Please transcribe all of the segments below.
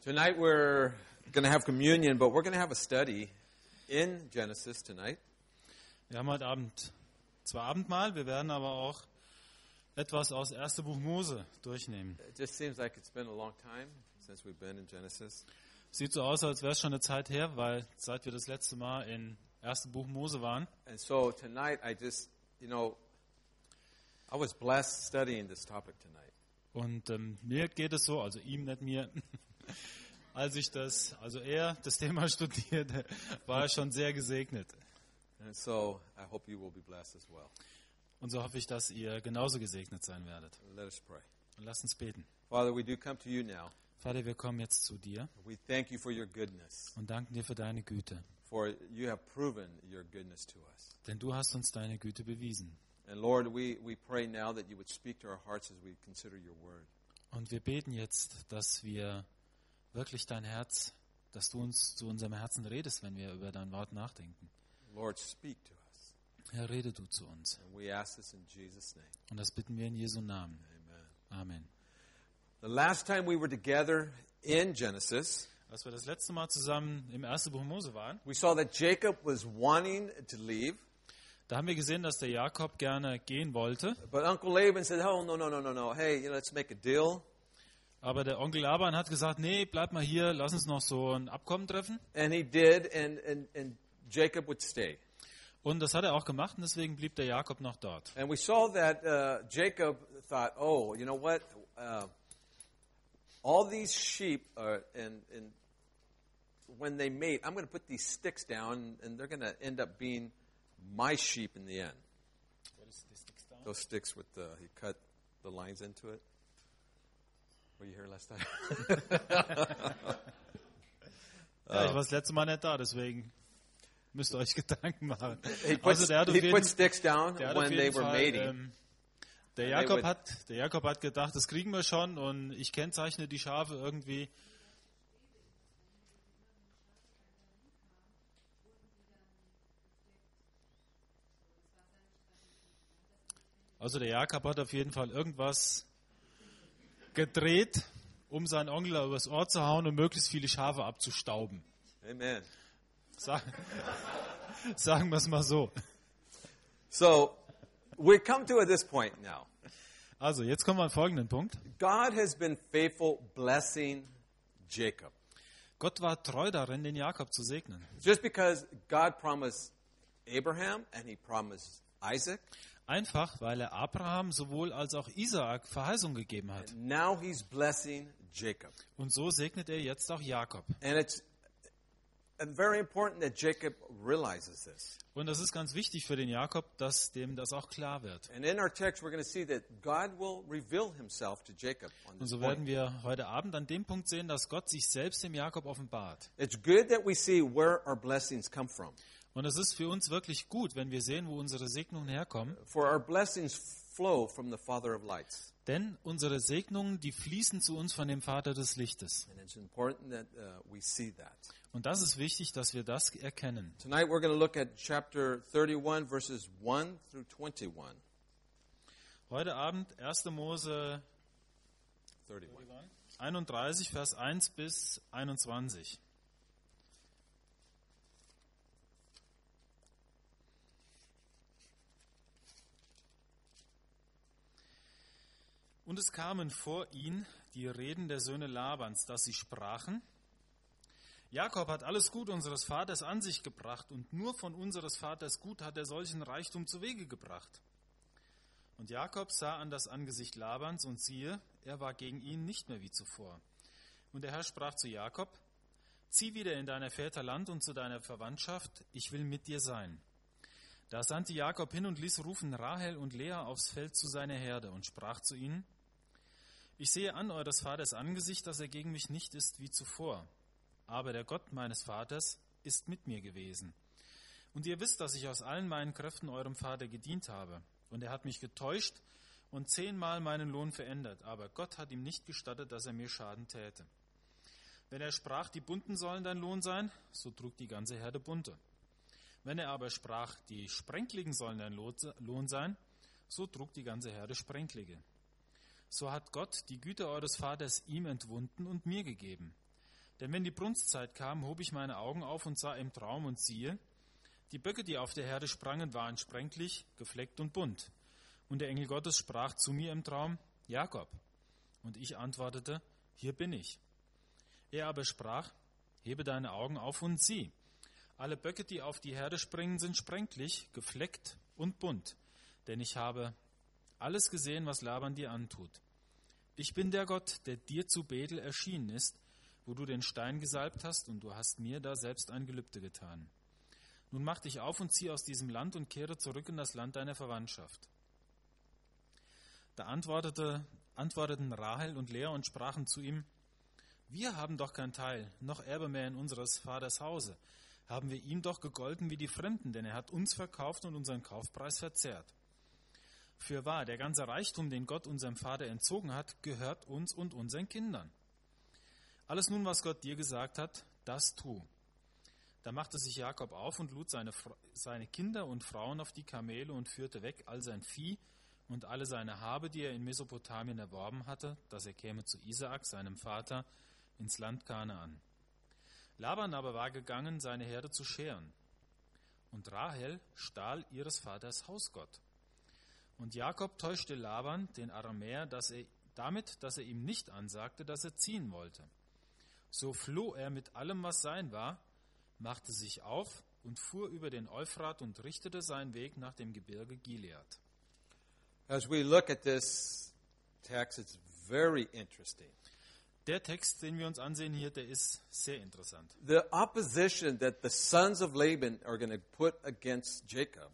Tonight we're going to have communion, but we're going to have a study in Genesis tonight. Wir haben heute Abend zwar Abendmahl, wir werden aber auch etwas aus 1. Buch Mose durchnehmen. It just seems like it's been a long time since we've been in Genesis. Sieht so aus, als wäre es schon eine Zeit her, weil seit wir das letzte Mal in 1. Buch Mose waren. And so tonight I just, I was blessed studying this topic tonight. Und mir geht es so, also ihm, nicht mir, als er das Thema studierte, war er schon sehr gesegnet. And so I hope you will be blessed as well. Und so hoffe ich, dass ihr genauso gesegnet sein werdet. Let us pray. Und lasst uns beten. Father, we do come to you now. Vater, wir kommen jetzt zu dir We thank you for your goodness, und danken dir für deine Güte. for you have proven your goodness to us. Denn du hast uns deine Güte bewiesen. And Lord, we pray now that you would speak to our hearts as we consider your word. Und wir beten jetzt, dass wir wirklich dass du uns zu unserem Herzen redest, wenn wir über dein Wort nachdenken. Lord, speak to us. Herr, rede du zu uns. And we ask this in Jesus' name. Und das bitten wir in Jesu Namen. Amen. Amen. The last time we were together in Genesis, Als wir das letzte Mal zusammen im 1. Buch Mose waren, we saw that Jacob was wanting to leave, da haben wir gesehen, dass der Jakob gerne gehen wollte. but Uncle Laban said, "Oh, no. Hey, let's make a deal." Aber der Onkel Laban hat gesagt, nee, bleib mal hier, lass uns noch so ein Abkommen treffen. And he did, and Jacob would stay. Und das hat er auch gemacht und deswegen blieb der Jakob noch dort. And we saw that Jacob thought, "Oh, you know what? All these sheep and when they mate, I'm going to put these sticks down, and they're going to end up being my sheep in the end." Those sticks with he cut the lines into it. Were you here last time? Ja, ich war das letzte Mal nicht da, deswegen müsst ihr euch Gedanken machen. He put, Also der hat auf he jeden- put sticks down der hat auf when jeden they were Fall, mating. der Jakob hat gedacht, das kriegen wir schon und ich kennzeichne die Schafe irgendwie. Also der Jakob hat auf jeden Fall irgendwas gedreht, um seinen Onkel übers Ohr zu hauen und möglichst viele Schafe abzustauben. Amen. Sagen wir es mal so. So we come to this point now. Also jetzt kommen wir an folgenden Punkt. God has been faithful blessing Jacob. Gott war treu darin, den Jakob zu segnen. Just because God promised Abraham and he promised Isaac, Einfach, weil er Abraham sowohl als auch Isaak Verheißung gegeben hat. now he's blessing Jacob. Und so segnet er jetzt auch Jakob. And it's very important that Jacob realizes this. Und das ist ganz wichtig für den Jakob, dass dem das auch klar wird. And in our text, we're going to see that God will reveal himself to Jacob on Und this so werden point. wir heute Abend an dem Punkt sehen, dass Gott sich selbst dem Jakob offenbart. It's good that we see where our blessings come from. Und es ist für uns wirklich gut, wenn wir sehen, wo unsere Segnungen herkommen. For our blessings flow from the Father of lights. Denn unsere Segnungen, die fließen zu uns von dem Vater des Lichtes. And it's important that we see that. Und das ist wichtig, dass wir das erkennen. Tonight we're going to look at chapter 31, verses 1 through 21. Heute Abend 1. Mose 31, Vers 1 bis 21. Und es kamen vor ihn die Reden der Söhne Labans, dass sie sprachen: Jakob hat alles Gut unseres Vaters an sich gebracht, und nur von unseres Vaters Gut hat er solchen Reichtum zu Wege gebracht. Und Jakob sah an das Angesicht Labans, und siehe, er war gegen ihn nicht mehr wie zuvor. Und der Herr sprach zu Jakob: Zieh wieder in deiner Väter Land und zu deiner Verwandtschaft, ich will mit dir sein. Da sandte Jakob hin und ließ rufen Rahel und Lea aufs Feld zu seiner Herde und sprach zu ihnen: Ich sehe an eures Vaters Angesicht, dass er gegen mich nicht ist wie zuvor. Aber der Gott meines Vaters ist mit mir gewesen. Und ihr wisst, dass ich aus allen meinen Kräften eurem Vater gedient habe. Und er hat mich getäuscht und 10-mal meinen Lohn verändert. Aber Gott hat ihm nicht gestattet, dass er mir Schaden täte. Wenn er sprach, die Bunten sollen dein Lohn sein, so trug die ganze Herde Bunte. Wenn er aber sprach, die Sprenkligen sollen dein Lohn sein, so trug die ganze Herde Sprenklige. So hat Gott die Güter eures Vaters ihm entwunden und mir gegeben. Denn wenn die Brunstzeit kam, hob ich meine Augen auf und sah im Traum und siehe, die Böcke, die auf der Herde sprangen, waren spränglich, gefleckt und bunt. Und der Engel Gottes sprach zu mir im Traum, Jakob. Und ich antwortete, hier bin ich. Er aber sprach, hebe deine Augen auf und sieh. Alle Böcke, die auf die Herde springen, sind spränglich, gefleckt und bunt. Denn ich habe alles gesehen, was Laban dir antut. Ich bin der Gott, der dir zu Bethel erschienen ist, wo du den Stein gesalbt hast, und du hast mir da selbst ein Gelübde getan. Nun mach dich auf und zieh aus diesem Land und kehre zurück in das Land deiner Verwandtschaft. Da antworteten Rahel und Lea und sprachen zu ihm, wir haben doch kein Teil, noch Erbe mehr in unseres Vaters Hause. Haben wir ihm doch gegolten wie die Fremden, denn er hat uns verkauft und unseren Kaufpreis verzehrt. Fürwahr, der ganze Reichtum, den Gott unserem Vater entzogen hat, gehört uns und unseren Kindern. Alles nun, was Gott dir gesagt hat, das tu. Da machte sich Jakob auf und lud seine Kinder und Frauen auf die Kamele und führte weg all sein Vieh und alle seine Habe, die er in Mesopotamien erworben hatte, dass er käme zu Isaak, seinem Vater, ins Land Kanaan. Laban aber war gegangen, seine Herde zu scheren. Und Rahel stahl ihres Vaters Hausgott. Und Jakob täuschte Laban, den Aramäer, dass er ihm nicht ansagte, dass er ziehen wollte. So floh er mit allem, was sein war, machte sich auf und fuhr über den Euphrat und richtete seinen Weg nach dem Gebirge Gilead. As we look at this text, it's very interesting. Der Text, den wir uns ansehen hier, der ist sehr interessant. The opposition that the sons of Laban are going to put against Jacob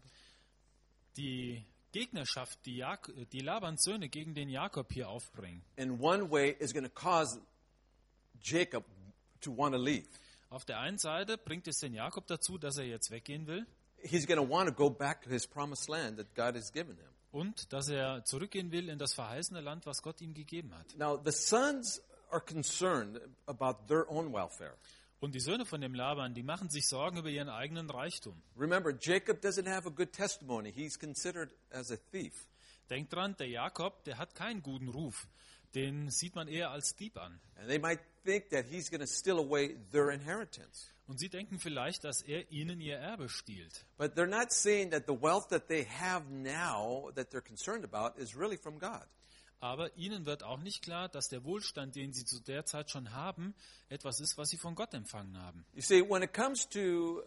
Die Gegnerschaft, die Labans Söhne gegen den Jakob hier aufbringen, in one way is going to cause Jacob to want to leave. auf der einen Seite bringt es den Jakob dazu, dass er jetzt weggehen will He's going to want to go back to his promised land that God has given him. und dass er zurückgehen will in das verheißene Land, was Gott ihm gegeben hat. Now, the sons are concerned about their own welfare. Und die Söhne von dem Laban, die machen sich Sorgen über ihren eigenen Reichtum. Remember, Jacob doesn't have a good testimony. He's considered as a thief. Denkt dran, der Jakob, der hat keinen guten Ruf. Den sieht man eher als Dieb an. And they might think that he's going to steal away their inheritance. Und sie denken vielleicht, dass er ihnen ihr Erbe stiehlt. But they're not seeing that the wealth that they have now that they're concerned about is really from God. Aber ihnen wird auch nicht klar, dass der Wohlstand, den sie zu der Zeit schon haben, etwas ist, was sie von Gott empfangen haben. You see, when it comes to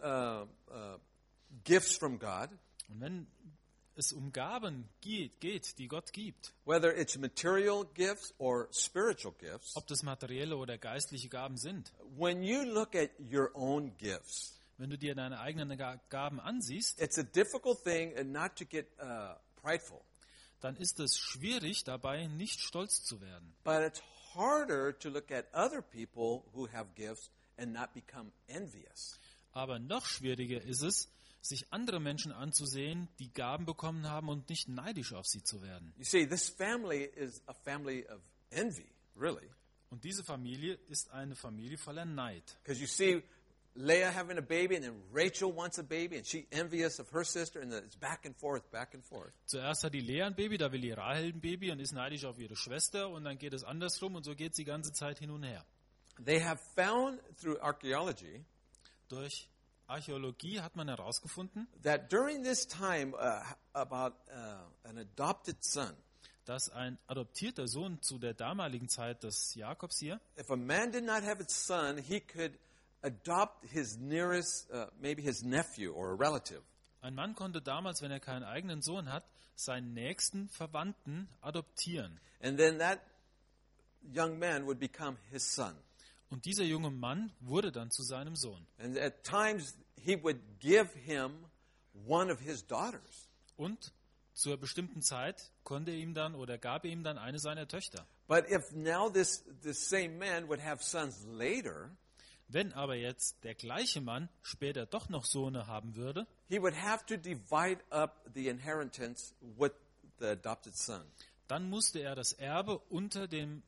gifts from God, Und wenn es um Gaben geht, die Gott gibt, whether it's material gifts or spiritual gifts, ob das materielle oder geistliche Gaben sind, when you look at your own gifts, wenn du dir deine eigenen Gaben ansiehst, it's a difficult thing not to get prideful. dann ist es schwierig, dabei nicht stolz zu werden. But it's harder to look at other people who have gifts and not become envious. Aber noch schwieriger ist es, sich andere Menschen anzusehen, die Gaben bekommen haben und nicht neidisch auf sie zu werden. You see, this family is a family of envy, really. Und diese Familie ist eine Familie voller Neid. Because you see Leah having a baby, and then Rachel wants a baby, and she envious of her sister, and then it's back and forth, back and forth. Zuerst hat die Lea ein Baby, da will die Rahel ein Baby und ist neidisch auf ihre Schwester und dann geht es andersrum und so geht es die ganze Zeit hin und her. They have found through archaeology Durch Archäologie hat man herausgefunden, that during this time about an adopted son, dass ein adoptierter Sohn zu der damaligen Zeit des Jakobs hier, if a man did not have a son, he could adopt his nearest, maybe his nephew or a relative. ein Mann konnte damals, wenn er keinen eigenen Sohn hat, seinen nächsten Verwandten adoptieren. And then that young man would become his son. Und dieser junge Mann wurde dann zu seinem Sohn. And at times he would give him one of his daughters. Und zur bestimmten Zeit konnte er ihm dann oder gab er ihm dann eine seiner Töchter. But if now this same man would have sons later, Wenn aber jetzt der gleiche Mann später doch noch Söhne haben würde, he would have to divide up the inheritance with the adopted son. dann musste er das Erbe unter dem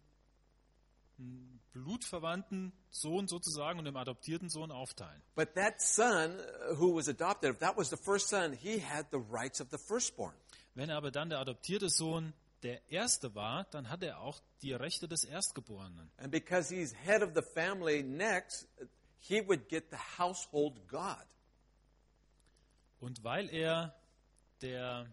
blutverwandten Sohn sozusagen und dem adoptierten Sohn aufteilen. But that son who was adopted, if that was the first son, he had the rights of the firstborn. Wenn aber dann der adoptierte Sohn der Erste war, dann hat er auch die Rechte des Erstgeborenen. And because he's head of the family next, he would get the household God. Und weil er der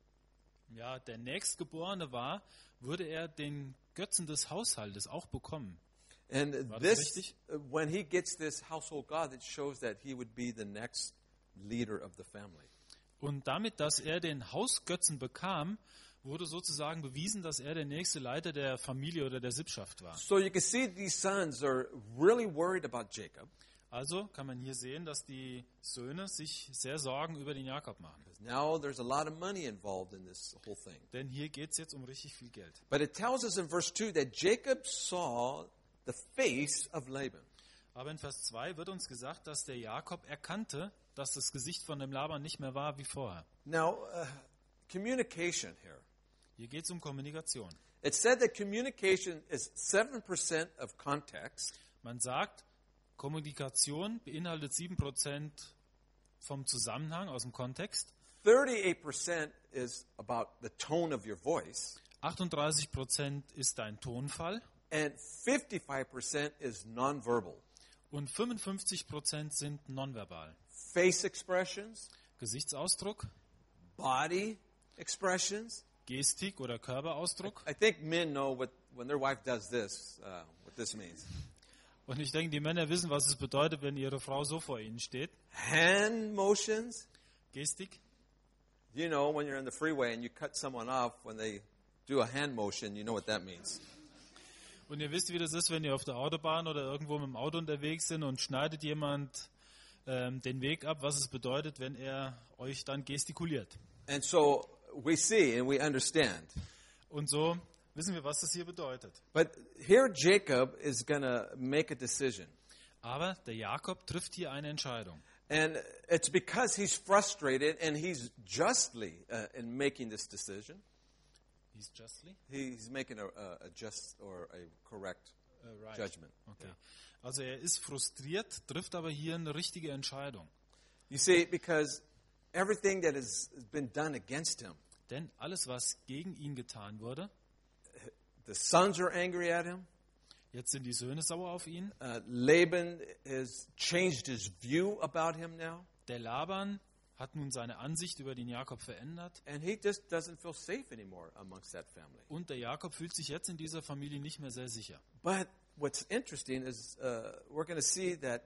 Nächstgeborene war, würde er den Götzen des Haushaltes auch bekommen. And War das this, richtig? when he gets this household God, it shows that he would be the next leader of the family. Und damit, dass er den Hausgötzen bekam, wurde sozusagen bewiesen, dass er der nächste Leiter der Familie oder der Sippschaft war. So you can see these sons are really worried about Jacob. Also kann man hier sehen, dass die Söhne sich sehr Sorgen über den Jakob machen. Now there's a lot of money involved in this whole thing. Denn hier geht es jetzt um richtig viel Geld. But it tells us in verse 2 that Jacob saw the face of Laban. Aber in Vers 2 wird uns gesagt, dass der Jakob erkannte, dass das Gesicht von dem Laban nicht mehr war wie vorher. Now, communication here. Hier geht es um Kommunikation. It said that communication is 7% of context, Man sagt, Kommunikation beinhaltet 7% vom Zusammenhang aus dem Kontext. 38% is about the tone of your voice, 38% ist dein Tonfall and 55% is nonverbal. und 55% sind nonverbal. Face expressions, Gesichtsausdruck, body expressions. Gestik oder Körperausdruck. I think men know when their wife does this, what this means. Und ich denke, die Männer wissen, was es bedeutet, wenn ihre Frau so vor ihnen steht. Hand motions. Gestik. You know, when you're in the freeway and you cut someone off, when they do a hand motion, you know what that means. Und ihr wisst, wie das ist, wenn ihr auf der Autobahn oder irgendwo mit dem Auto unterwegs sind und schneidet jemand den Weg ab, was es bedeutet, wenn er euch dann gestikuliert. And so we see and we understand. Und so wissen wir, was das hier bedeutet. But here Jacob is going to make a decision. Aber der Jakob trifft hier eine Entscheidung. And it's because he's frustrated and he's justly in making this decision. He's justly? He's making a just or a correct Right. judgment. Okay. Also er ist frustriert, trifft aber hier eine richtige Entscheidung. You see, because everything that has been done against him, Denn alles, was gegen ihn getan wurde, the sons are angry at him. jetzt sind die Söhne sauer auf ihn. Laban has changed his view about him now, Der Laban hat nun seine Ansicht über den Jakob verändert. and he just doesn't feel safe anymore amongst that family. Und der Jakob fühlt sich jetzt in dieser Familie nicht mehr sehr sicher. But what's interesting is we're going to see that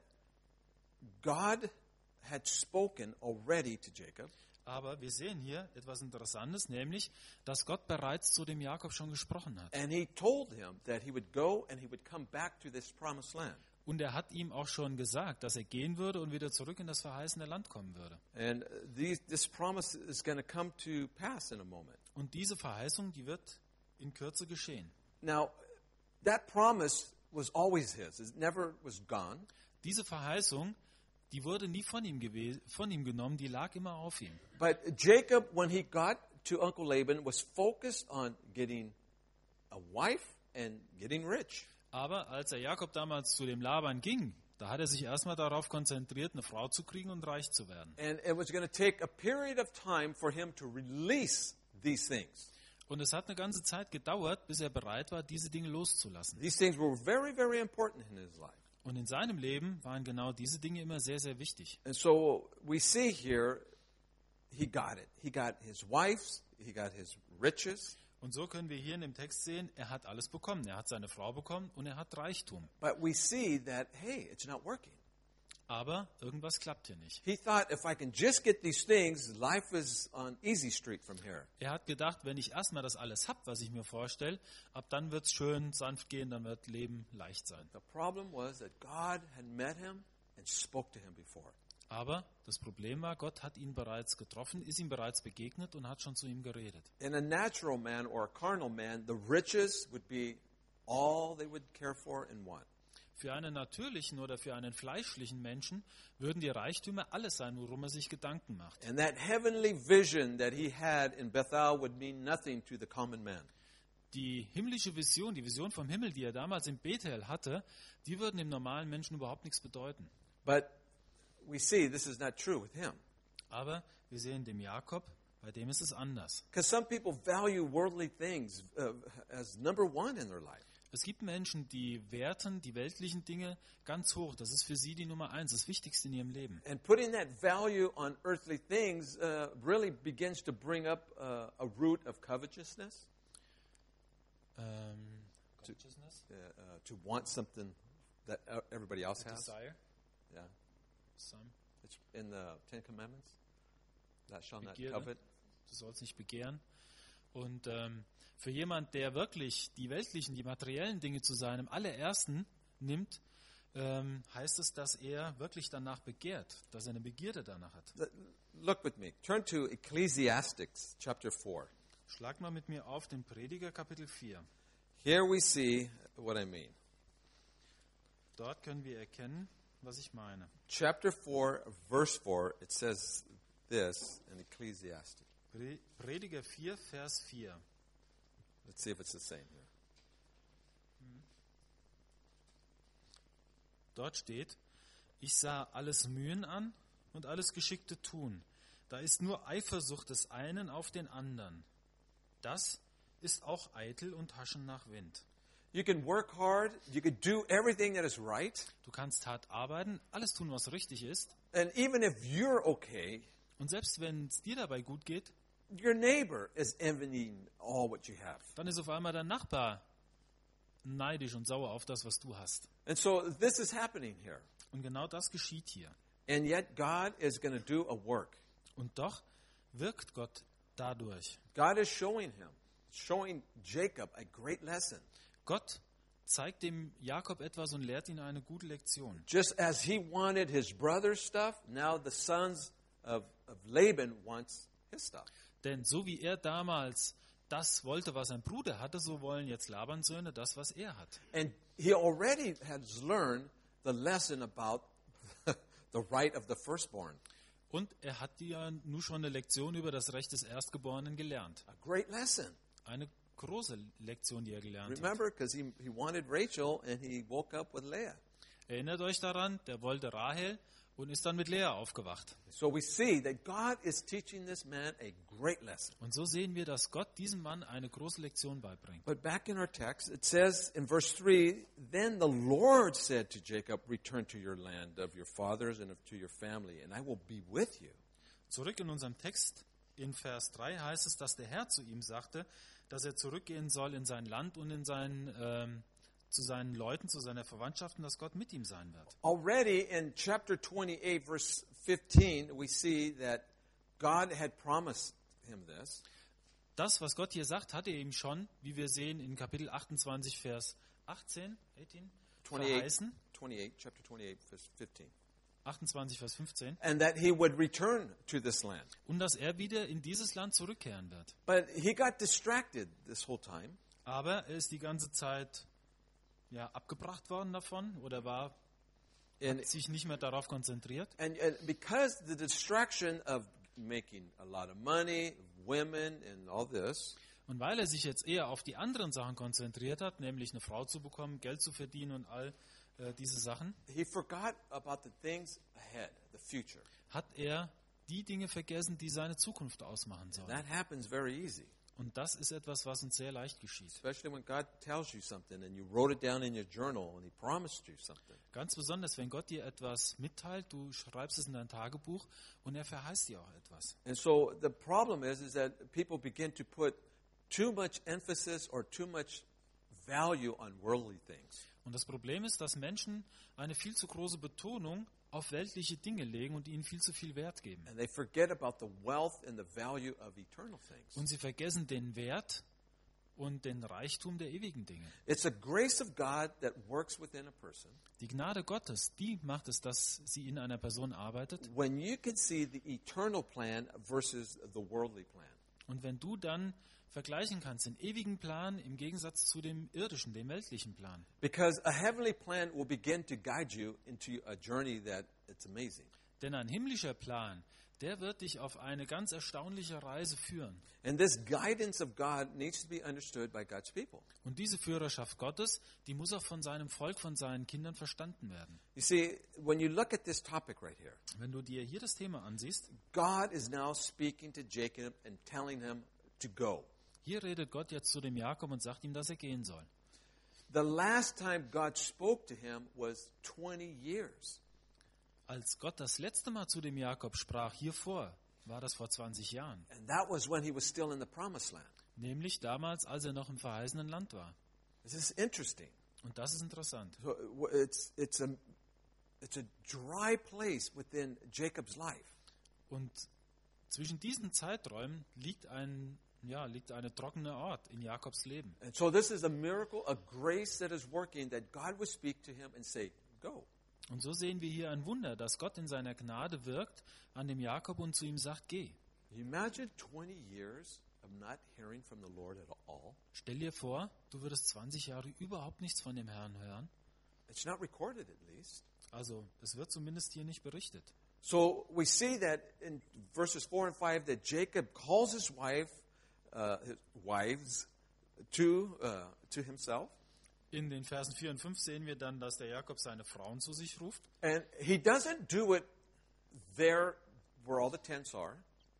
God had spoken already to Jacob, Aber wir sehen hier etwas Interessantes, nämlich, dass Gott bereits zu dem Jakob schon gesprochen hat. and he told him that he would go and he would come back to this promised land. Und er hat ihm auch schon gesagt, dass er gehen würde und wieder zurück in das verheißene Land kommen würde. And this promise is going to come to pass in a moment. Und diese Verheißung, die wird in Kürze geschehen. Now, that promise was always his. It never was gone. Diese Verheißung, die wurde nie von ihm genommen, die lag immer auf ihm. But Jacob, when he got to Uncle Laban, was focused on getting a wife and getting rich. Aber als der Jakob damals zu dem Laban ging, da hat er sich erstmal darauf konzentriert, eine Frau zu kriegen und reich zu werden. And it was going to take a period of time for him to release these things. Und es hat eine ganze Zeit gedauert, bis er bereit war, diese Dinge loszulassen. These things were very, very important in his life. Und in seinem Leben waren genau diese Dinge immer sehr, sehr wichtig. And so we see here, he got it. He got his wives, he got his riches. Und so können wir hier in dem Text sehen, er hat alles bekommen. Er hat seine Frau bekommen und er hat Reichtum. But we see that, hey, it's not working. Aber irgendwas klappt hier nicht. He thought, if I can just get these things, life is on easy street from here. Er hat gedacht, wenn ich erstmal das alles habe, was ich mir vorstelle, ab dann wird es schön sanft gehen, dann wird Leben leicht sein. The problem was that God had met him and spoke to him before. Aber das Problem war, Gott hat ihn bereits getroffen, ist ihm bereits begegnet und hat schon zu ihm geredet. In a natural man or a carnal man, the riches would be all they would care for and want. Für einen natürlichen oder für einen fleischlichen Menschen würden die Reichtümer alles sein, worum er sich Gedanken macht. And that heavenly vision that he had in Bethel would mean nothing to the common man. Die himmlische Vision, die Vision vom Himmel, die er damals in Bethel hatte, die würden dem normalen Menschen überhaupt nichts bedeuten. But we see this is not true with him. Aber wir sehen dem Jakob, Bei dem ist es anders. Because some people value worldly things as number one in their life. Es gibt Menschen, die werten die weltlichen Dinge ganz hoch. Das ist für sie die Nummer 1, das Wichtigste in ihrem Leben. And putting that value on earthly things really begins to bring up a root of covetousness. Covetousness? To want something that everybody else has. Desire. Yeah. Some. It's in the Ten Commandments. Thou shalt not Begierde. covet. Du sollst nicht begehren. Und für jemand, der wirklich die weltlichen, die materiellen Dinge zu seinem allerersten nimmt, heißt es, dass er wirklich danach begehrt, dass er eine Begierde danach hat. Look with me. Turn to Ecclesiastes chapter 4. Schlag mal mit mir auf den Prediger Kapitel 4. Here we see what I mean. Dort können wir erkennen, was ich meine. Chapter 4, verse 4, it says this in Ecclesiastes. Prediger 4, Vers 4. Let's see if it's the same here. Dort steht, ich sah alles Mühen an und alles geschickte Tun. Da ist nur Eifersucht des einen auf den anderen. Das ist auch eitel und Haschen nach Wind. You can work hard, you can do everything that is right, Du kannst hart arbeiten, alles tun, was richtig ist. and even if you're okay, Und selbst wenn es dir dabei gut geht, your neighbor is envying all what you have. dann ist auf einmal dein Nachbar neidisch und sauer auf das, was du hast. And so this is happening here. Und genau das geschieht hier. And yet God is going to do a work. Und doch wirkt Gott dadurch. God is showing Jacob a great lesson. Gott zeigt dem Jakob etwas und lehrt ihn eine gute Lektion. Just as he wanted his brother's stuff, now the sons of Laban wants his stuff. Denn so wie er damals das wollte, was sein Bruder hatte, so wollen jetzt Labans Söhne das, was er hat. And he already has learned the lesson about the right of the firstborn. Und er hat ja nun schon eine Lektion über das Recht des Erstgeborenen gelernt. A great lesson. Eine große Lektion, die er gelernt hat. Remember, because he wanted Rachel and he woke up with Leah. Erinnert euch daran, der wollte Rahel und ist dann mit Lea aufgewacht. So we see that God is teaching this man a great lesson. Und so sehen wir, dass Gott diesem Mann eine große Lektion beibringt. But back in our text, it says in verse 3, Then the Lord said to Jacob, Return to your land of your fathers and to your family, and I will be with you. Zurück in unserem Text, in Vers 3 heißt es, dass der Herr zu ihm sagte, dass er zurückgehen soll in sein Land und zu seinen Leuten, zu seiner Verwandtschaft, und dass Gott mit ihm sein wird. Already in chapter 28, verse 15, we see that God had promised him this. Das, was Gott hier sagt, hat er ihm schon, wie wir sehen in Kapitel 28, Vers 18, verheißen. 28, chapter 28, verse 15. 28, Vers 15. And that he would return to this land. Und dass er wieder in dieses Land zurückkehren wird. But he got distracted this whole time. Aber er ist die ganze Zeit abgebracht worden davon oder hat sich nicht mehr darauf konzentriert. And because the distraction of making a lot of money, women and all this, Und weil er sich jetzt eher auf die anderen Sachen konzentriert hat, nämlich eine Frau zu bekommen, Geld zu verdienen und all diese Sachen, he forgot about the things ahead, the future. hat er die Dinge vergessen, die seine Zukunft ausmachen sollen. That happens very easy, Und das ist etwas, was uns sehr leicht geschieht. especially when God tells you something and you wrote it down in your journal and he promised you something. Ganz besonders, wenn Gott dir etwas mitteilt, du schreibst es in dein Tagebuch und er verheißt dir auch etwas. And so the problem is that people begin to put too much emphasis or too much value on worldly things. Und das Problem ist, dass Menschen eine viel zu große Betonung auf weltliche Dinge legen und ihnen viel zu viel Wert geben. And they forget about the wealth and the value of eternal things. Und sie vergessen den Wert und den Reichtum der ewigen Dinge. It's the grace of God that works within a person. Die Gnade Gottes, die macht es, dass sie in einer Person arbeitet. When you can see the eternal plan versus the worldly plan. Und wenn du dann vergleichen kannst, den ewigen Plan im Gegensatz zu dem irdischen, dem weltlichen Plan. Because a heavenly plan will begin to guide you into a journey that it's amazing. Denn ein himmlischer Plan der wird dich auf eine ganz erstaunliche Reise führen. And this guidance of God needs to be understood by God's people. Und diese Führerschaft Gottes, die muss auch von seinem Volk, von seinen Kindern verstanden werden. You see, when you look at this topic right here, Wenn du dir hier das Thema ansiehst, God is now speaking to Jacob and telling him to go. hier redet Gott jetzt zu dem Jakob und sagt ihm, dass er gehen soll. The last time God spoke to him was 20 years. Als Gott das letzte Mal zu dem Jakob sprach, hiervor, war das vor 20 Jahren. And that was when he was still in the promised land. Nämlich damals, als er noch im verheißenen Land war. This is interesting. Und das ist interessant. So it's a dry place within Jacob's life. Und zwischen diesen Zeiträumen liegt eine trockene Ort in Jakobs Leben. And so this is a miracle, a grace that is working, that God would speak to him and say, go. Und so sehen wir hier ein Wunder, dass Gott in seiner Gnade wirkt an dem Jakob und zu ihm sagt, geh. You imagine 20 years of not hearing from the Lord at all? Stell dir vor, du würdest 20 Jahre überhaupt nichts von dem Herrn hören. It's not recorded at least. Also, es wird zumindest hier nicht berichtet. So we see that in verses 4 and 5 that Jacob calls his wives to himself. In den Versen 4 und 5 sehen wir dann, dass der Jakob seine Frauen zu sich ruft. And he doesn't do it there where all the tents are.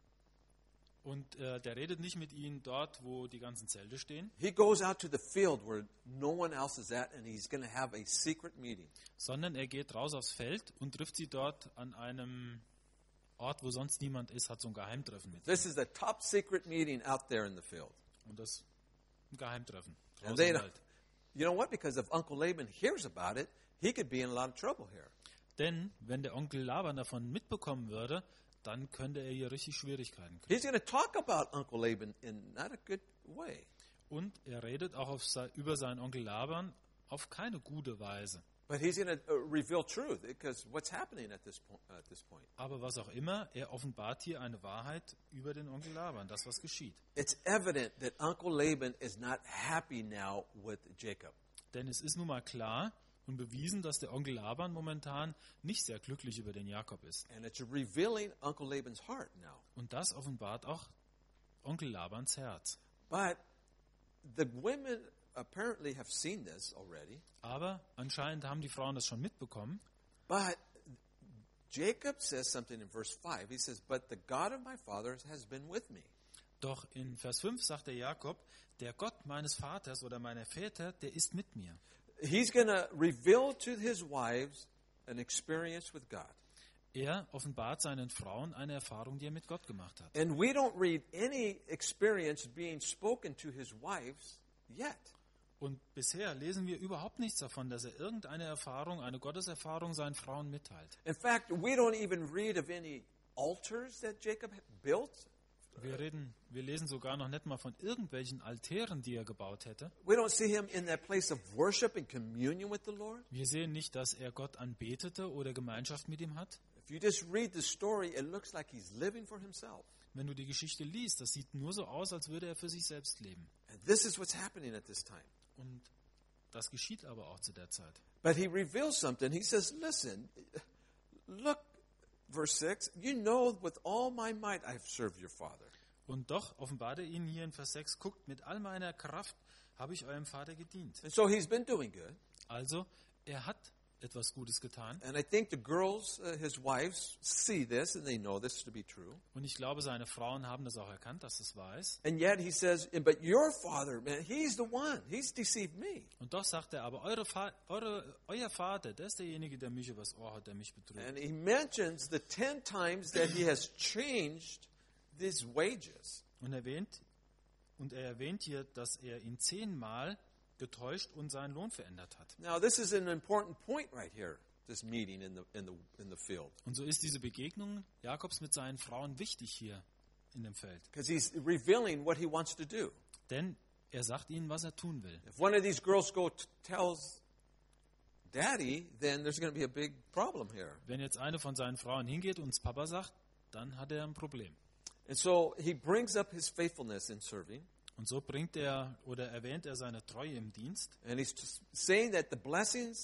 Und der redet nicht mit ihnen dort, wo die ganzen Zelte stehen, He goes out to the field where no one else is at, and he's going to have a secret meeting. sondern er geht raus aufs Feld und trifft sie dort an einem Ort, wo sonst niemand ist, hat so ein Geheimtreffen mit. This is the top secret meeting out there in the field. Und das ein Geheimtreffen. And Draußen they, im Wald. you know what? Because if Uncle Laban hears about it, he could be in a lot of trouble here. Denn wenn der Onkel Laban davon mitbekommen würde, dann könnte er hier richtig Schwierigkeiten kriegen. He's going to talk about Uncle Laban in not a good way. Und er redet auch über seinen Onkel Laban auf keine gute Weise. But he's going to reveal truth, because what's happening at this point? Aber was auch immer, er offenbart hier eine Wahrheit über den Onkel Laban, das was geschieht. It's evident that Uncle Laban is not happy now with Jacob. Denn es ist nun mal klar und bewiesen, dass der Onkel Laban momentan nicht sehr glücklich über den Jakob ist. And it's revealing Uncle Laban's heart now. Und das offenbart auch Onkel Labans Herz. But the women apparently have seen this already. Aber anscheinend haben die Frauen das schon mitbekommen. But Jacob says something in verse 5. He says, "But the God of my fathers has been with me." Doch in Vers 5 sagt der Jakob, der Gott meines Vaters oder meiner Väter, der ist mit mir. He's going to reveal to his wives an experience with God. Er offenbart seinen Frauen eine Erfahrung, die er mit Gott gemacht hat. And we don't read any experience being spoken to his wives yet. Und bisher lesen wir überhaupt nichts davon, dass er irgendeine Erfahrung, eine Gotteserfahrung seinen Frauen mitteilt. In fact, we don't even read of any altars that Jacob built. Wir lesen sogar noch nicht mal von irgendwelchen Altären, die er gebaut hätte. We don't see him in that place of worship and communion with the Lord. Wir sehen nicht, dass er Gott anbetete oder Gemeinschaft mit ihm hat. If you just read the story, it looks like he's living for himself. Wenn du die Geschichte liest, das sieht nur so aus, als würde er für sich selbst leben. And this is what's happening at this time. Und das geschieht aber auch zu der Zeit. But he reveals something. He says, listen, look, verse 6, you know with all my might I have served your father. Und doch offenbart er ihnen hier in Vers 6, guckt, mit all meiner Kraft habe ich eurem Vater gedient. And so he's been doing good. Also, er hat etwas Gutes getan. And I think the girls, his wives, see this and they know this to be true. Und ich glaube, seine Frauen haben das auch erkannt, dass es wahr ist. And yet he says, but your father, man, he's the one. He's deceived me. Und doch sagt er, aber euer Vater, der ist derjenige, der mich übers Ohr hat, der mich betrügt. And he mentions the 10 times that he has changed these wages. Und er erwähnt hier, dass er ihn 10-mal getäuscht und seinen Lohn verändert hat. Now, this is an important point right here, this meeting in the field. Und so ist diese Begegnung Jakobs mit seinen Frauen wichtig hier in dem Feld. Because he's revealing what he wants to do. Denn er sagt ihnen, was er tun will. If one of these girls tells Daddy, then there's going to be a big problem here. Wenn jetzt eine von seinen Frauen hingeht und es Papa sagt, dann hat er ein Problem. And so he brings up his faithfulness in serving. Und so erwähnt er seine Treue im Dienst. And he's just saying that the blessings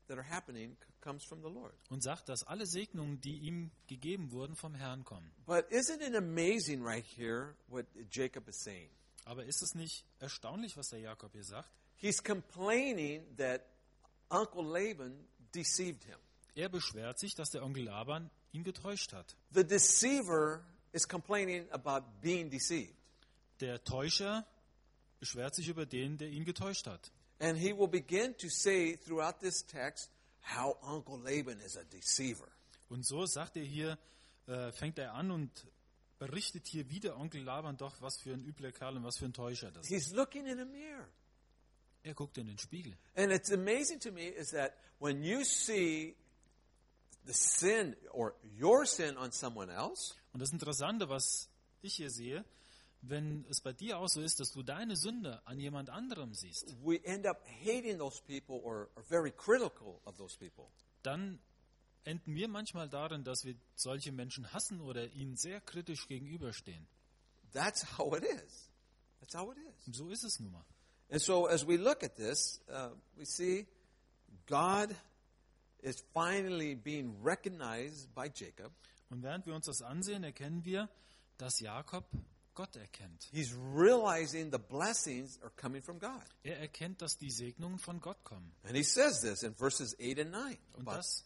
that are happening comes from the Lord. Und sagt, dass alle Segnungen, die ihm gegeben wurden, vom Herrn kommen. But isn't it amazing right here what Jacob is saying? Aber ist es nicht erstaunlich, was der Jakob hier sagt? He's complaining that Uncle Laban deceived him. Er beschwert sich, dass der Onkel Laban ihn getäuscht hat. The deceiver is complaining about being deceived. Der Täuscher beschwert sich über den, der ihn getäuscht hat. And he will begin to say throughout this text how Uncle Laban is a deceiver. Und so sagt er hier, fängt er an und berichtet hier, wie der Onkel Laban doch, was für ein übler Kerl und was für ein Täuscher das ist. He's looking in a mirror. Er guckt in den Spiegel. And it's amazing to me is that when you see the sin or your sin on someone else, Und das Interessante, was ich hier sehe, wenn es bei dir auch so ist, dass du deine Sünde an jemand anderem siehst, we end up hating those people or are very critical of those people. dann enden wir manchmal darin, dass wir solche Menschen hassen oder ihnen sehr kritisch gegenüberstehen. That's how it is. That's how it is. Und so ist es nun mal. And so as we look at this, we see God is finally being recognized by Jacob. Und während wir uns das ansehen, erkennen wir, dass Jakob Gott erkennt. He's realizing the blessings are coming from God. Er erkennt, dass die Segnungen von Gott kommen. And he says this in verses 8 and 9. Und das,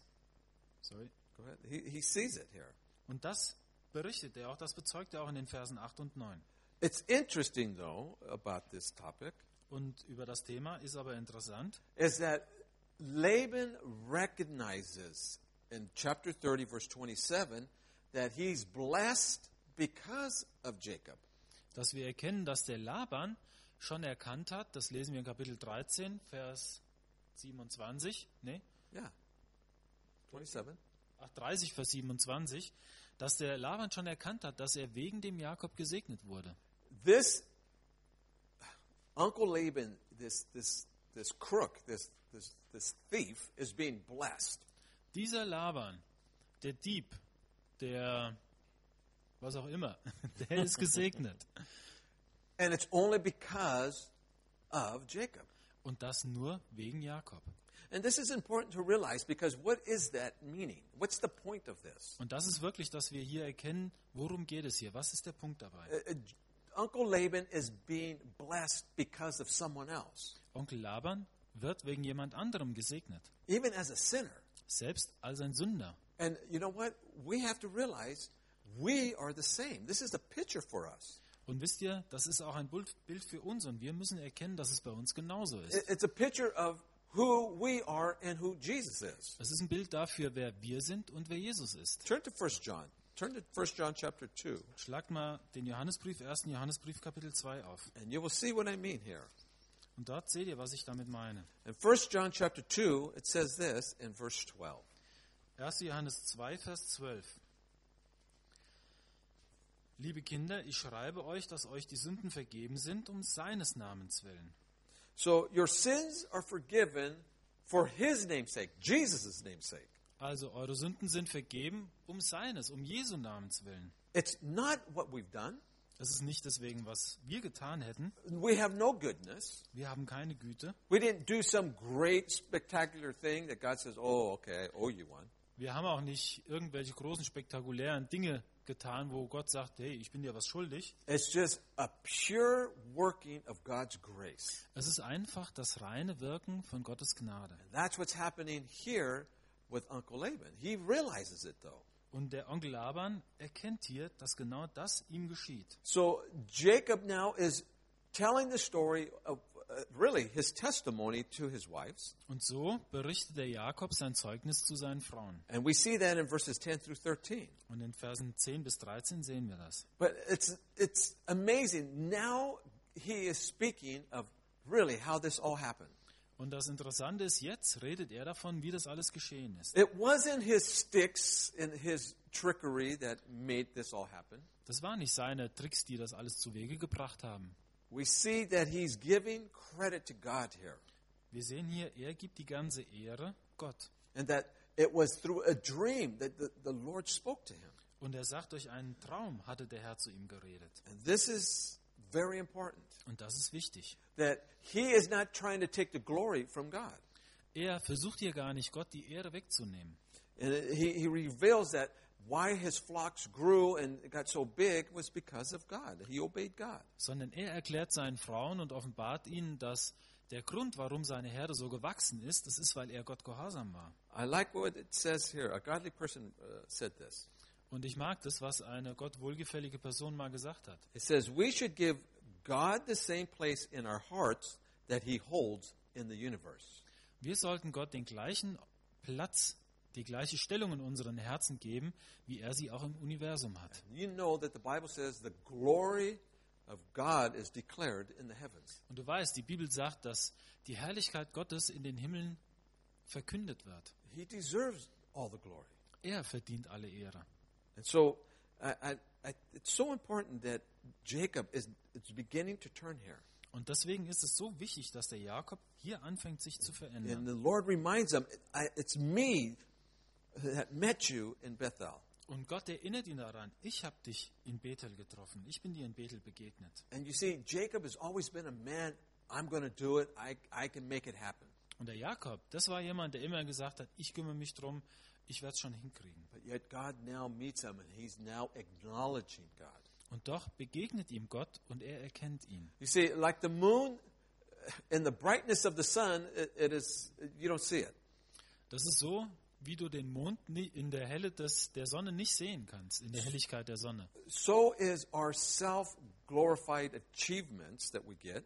Go ahead. He sees it here. und das berichtet er auch, das bezeugt er auch in den Versen 8 und 9. It's interesting, though, about this topic, Und über das Thema ist aber interessant, is that Laban recognizes in chapter 30, verse 27, that he's blessed because of Jacob. dass wir erkennen, dass der Laban schon erkannt hat, das lesen wir in Kapitel 13, Vers 27, Yeah. 27. 30, Vers 27, dass der Laban schon erkannt hat, dass er wegen dem Jakob gesegnet wurde. This Uncle Laban, this crook, this thief, is being blessed. Dieser Laban, der Dieb, der was auch immer, der ist gesegnet. And it's only because of Jacob. Und das nur wegen Jakob. And this is important to realize because what is that meaning? What's the point of this? Und das ist wirklich, dass wir hier erkennen, worum geht es hier? Was ist der Punkt dabei? Uncle Laban is being blessed because of someone else, Onkel Laban wird wegen jemand anderem gesegnet, even as a sinner. selbst als ein Sünder. And you know what? We have to realize we are the same. This is a picture for us. Und wisst ihr, das ist auch ein Bild für uns und wir müssen erkennen, dass es bei uns genauso ist. It's a picture of who we are and who Jesus is. Es ist ein Bild dafür, wer wir sind und wer Jesus ist. Turn to 1 John. Turn to 1 John chapter 2, Schlagt mal den Johannesbrief, 1. Johannesbrief, Kapitel 2 auf. and you will see what I mean here. Und dort seht ihr, was ich damit meine. In 1 John chapter 2, it says this in verse 12. 1. Johannes 2, Vers 12. Liebe Kinder, ich schreibe euch, dass euch die Sünden vergeben sind, um seines Namens willen. So your sins are forgiven for his name's sake, Jesus' name's sake. Also eure Sünden sind vergeben, um Jesu Namens willen. It's not what we've done. Das ist nicht deswegen, was wir getan hätten. We have no goodness. Wir haben keine Güte. We didn't do some great, spectacular thing that God says, oh, okay, I owe you one. Wir haben auch nicht irgendwelche großen, spektakulären Dinge getan, wo Gott sagt, hey, ich bin dir was schuldig. It's just a pure working of God's grace. Es ist einfach das reine Wirken von Gottes Gnade. And that's what's happening here with Uncle Laban. He realizes it, though. Und der Onkel Laban erkennt hier, dass genau das ihm geschieht. So Jacob now is telling the story of really his testimony to his wives. Und so berichtet der Jakob sein Zeugnis zu seinen Frauen. And we see that in verses 10 through 13. Und in Versen 10 bis 13 sehen wir das. But it's amazing. Now he is speaking of really how this all happened. Und das Interessante ist, jetzt redet er davon, wie das alles geschehen ist. It wasn't his sticks and his trickery that made this all happen. Das waren nicht seine Tricks, die das alles zu Wege gebracht haben. We see that he's giving credit to God here. Wir sehen hier, er gibt die ganze Ehre Gott. And that it was through a dream that the Lord spoke to him. Und er sagt, durch einen Traum hatte der Herr zu ihm geredet. And this is very important. Und das ist wichtig. That he is not trying to take the glory from God. Er versucht hier gar nicht, Gott die Ehre wegzunehmen. And he reveals that why his flocks grew and got so big was because of God. He obeyed God. Sondern er erklärt seinen Frauen und offenbart ihnen, dass der Grund, warum seine Herde so gewachsen ist, das ist, weil er Gott gehorsam war. I like what it says here. A godly person said this. Und ich mag das, was eine Gott wohlgefällige Person mal gesagt hat. It says we should give God the same place in our hearts that he holds in the universe. Wir sollten Gott den gleichen Platz, die gleiche Stellung in unseren Herzen geben, wie er sie auch im Universum hat. You know that the Bible says the glory of God is declared in the heavens. Und du weißt, die Bibel sagt, dass die Herrlichkeit Gottes in den Himmeln verkündet wird. He deserves all the glory. Er verdient alle Ehre. And so it's so important that Jacob is beginning to turn here. Und deswegen ist es so wichtig, dass der Jakob hier anfängt, sich zu And verändern. the Lord reminds him, it's me that met you in Bethel. Und Gott erinnert ihn daran, ich habe dich in Bethel getroffen. Ich bin dir in Bethel begegnet. And you see, Jacob has always been a man, I'm going to do it, I can make it happen. Und der Jakob, das war jemand, der immer gesagt hat, ich kümmere mich drum, ich werde es schon hinkriegen. But yet God now meets him and he's now acknowledging God. Und doch begegnet ihm Gott und er erkennt ihn. You see, like the moon, in the brightness of the sun, it is, you don't see it. Das ist so, wie du den Mond in der Helle der Sonne nicht sehen kannst, in der Helligkeit der Sonne. So is our self-glorified achievements that we get,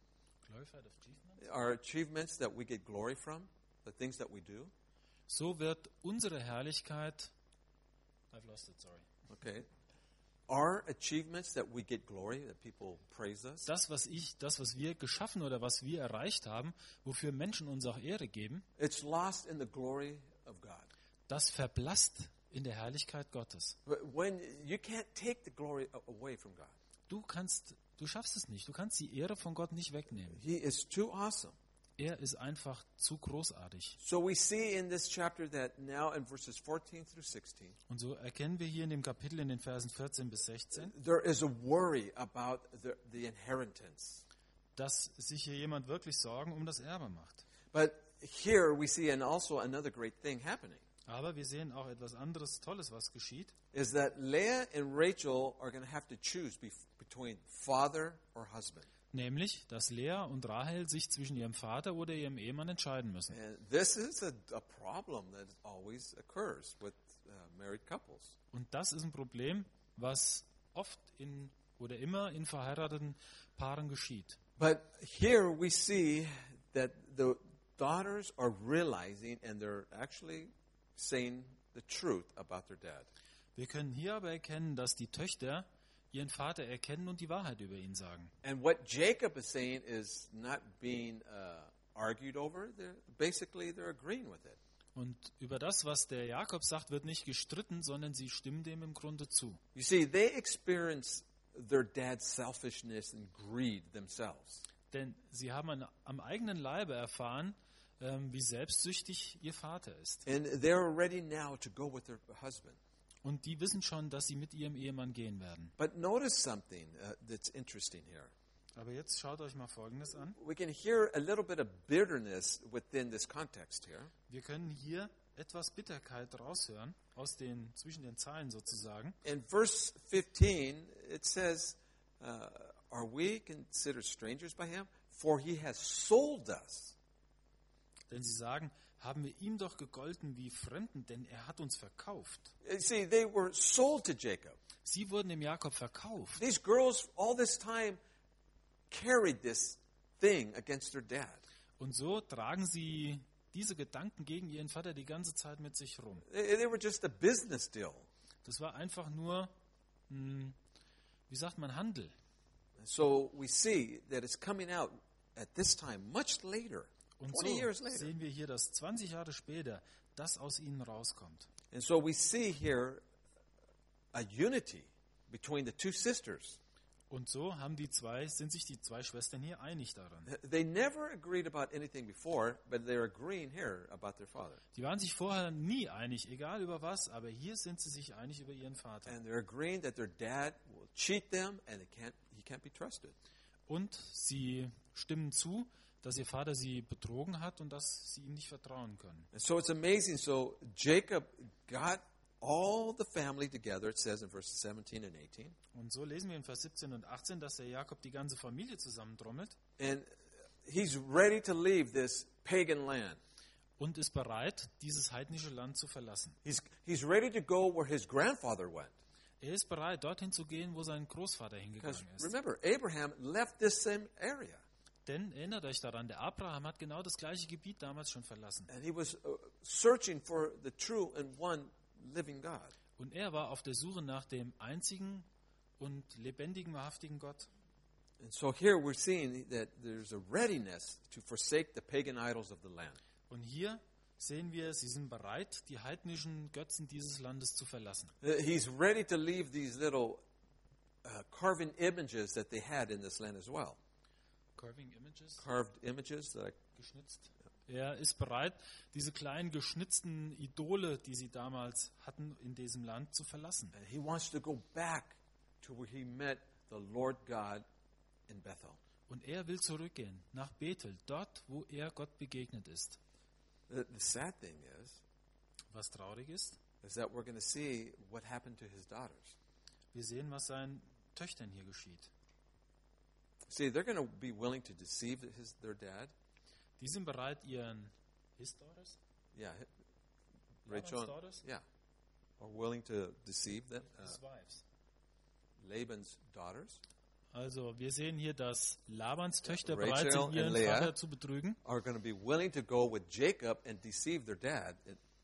our achievements that we get glory from, the things that we do. So wird unsere Herrlichkeit, I've lost it, sorry. Okay. Our achievements that we get glory, that people praise us. Das, was wir geschaffen oder was wir erreicht haben, wofür Menschen uns auch Ehre geben, It's lost in the glory of God. das verblasst in der Herrlichkeit Gottes. But when you can't take the glory away from God. Du schaffst es nicht. Du kannst die Ehre von Gott nicht wegnehmen. He is too awesome. Er ist einfach zu großartig. So we see in this chapter that now in verses 14 through 16, Und so erkennen wir hier in dem Kapitel in den Versen 14 bis 16, there is a worry about the inheritance. dass sich hier jemand wirklich Sorgen um das Erbe macht. But here we see also another great thing happening. Aber wir sehen auch etwas anderes Tolles, was geschieht. Is that Leah and Rachel are going to have to choose between father or husband. Nämlich, dass Lea und Rahel sich zwischen ihrem Vater oder ihrem Ehemann entscheiden müssen. And this is a problem that always occurs with married couples. Und das ist ein Problem, was oft oder immer in verheirateten Paaren geschieht. But here we see that the daughters are realizing and they're actually saying the truth about their dad. Wir können hier aber erkennen, dass die Töchter ihren Vater erkennen und die Wahrheit über ihn sagen. And what Jacob is saying is not being argued over. They're agreeing with it. Und über das, was der Jakob sagt, wird nicht gestritten, sondern sie stimmen dem im Grunde zu. You see, they experience their dad's selfishness and greed themselves. Denn sie haben am eigenen Leibe erfahren, wie selbstsüchtig ihr Vater ist. And they're ready now to go with their husband. Und die wissen schon, dass sie mit ihrem Ehemann gehen werden. But notice something that's interesting here. Aber jetzt schaut euch mal Folgendes an. We can hear a little bit of bitterness within this context here. Wir können hier etwas Bitterkeit raushören, zwischen den Zeilen sozusagen. In verse 15, it says, are we considered strangers by him? For he has sold us. Denn sie sagen, haben wir ihm doch gegolten wie Fremden, denn er hat uns verkauft. You see, they were sold to Jacob. Sie wurden dem Jakob verkauft. These girls all this time carried this thing against their dad. Und so tragen sie diese Gedanken gegen ihren Vater die ganze Zeit mit sich rum. They were just a business deal. Das war einfach nur, wie sagt man, Handel. So we see that it's coming out at this time, much later, Und 20 years so later. sehen wir hier, dass 20 Jahre später das aus ihnen rauskommt. And so we see here a unity between the two sisters. Und so sind sich die zwei Schwestern hier einig daran. They never agreed about anything before, but they're agreeing here about their father. Die waren sich vorher nie einig, egal über was, aber hier sind sie sich einig über ihren Vater. And they're agreeing that their dad will cheat them and he can't be trusted. Und sie stimmen zu, dass ihr Vater sie betrogen hat und dass sie ihm nicht vertrauen können. And so it's amazing. So Jacob got all the family together, it says in verses 17 and 18. Und so lesen wir in Vers 17 und 18, dass der Jakob die ganze Familie zusammentrommelt And he's ready to leave this pagan land. und ist bereit, dieses heidnische Land zu verlassen. He's ready to go where his grandfather went. Er ist bereit, dorthin zu gehen, wo sein Großvater Because hingegangen ist. remember, Abraham left this same area. Denn erinnert euch daran, der Abraham hat genau das gleiche Gebiet damals schon verlassen. And he was searching for the true and one living God. Und er war auf der Suche nach dem einzigen und lebendigen, wahrhaftigen Gott. And so here we're seeing that there's a readiness to forsake the pagan idols of the land. Und hier sehen wir, sie sind bereit, die heidnischen Götzen dieses Landes zu verlassen. He's ready to leave these little carving images that they had in this land as well. Carving images? Carved images that Geschnitzt. Er ist bereit, diese kleinen geschnitzten Idole, die sie damals hatten, in diesem Land zu verlassen. he wants to go back to where he met the Lord God in Bethel. Und er will zurückgehen nach Bethel, dort, wo er Gott begegnet ist. The sad thing Was traurig ist, is that we're going to see what happened to his daughters. wir sehen, was seinen Töchtern hier geschieht. See, they're going to be willing to deceive their dad. Die sind bereit, ihren His daughters? Yeah, Laban's Rachel. daughters? Yeah, are willing to deceive them. His wives. Laban's daughters Also wir sehen hier, dass Labans Töchter Rachel bereit sind, and ihren Leah Vater zu betrügen. are going to be willing to go with Jacob and deceive their dad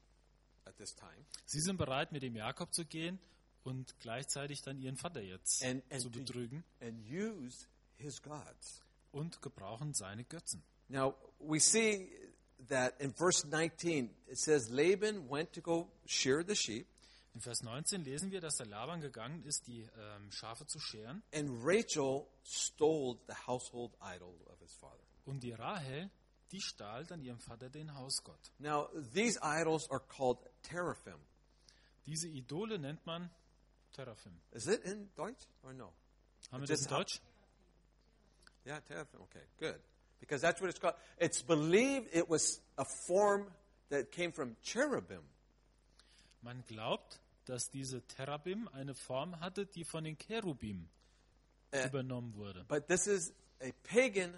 at this time. Sie sind bereit, mit dem Jakob zu gehen und gleichzeitig dann ihren Vater jetzt And zu betrügen and use his gods. und gebrauchen seine Götzen. Now, we see that in verse 19, it says Laban went to go shear the sheep, In Vers 19 lesen wir, dass der Laban gegangen ist, die Schafe zu scheren, and Rachel stole the household idol of his father. und die Rahel, die stahl dann ihrem Vater den Hausgott. Now, these idols are called teraphim. Diese Idole nennt man Teraphim. Is it in Deutsch or no? Haben wir Just das in Deutsch? Yeah, teraphim. Okay, good. Because that's what it's called. It's believed it was a form that came from cherubim. Man glaubt, dass diese Terabim eine Form hatte, die von den Cherubim übernommen wurde. But this is a pagan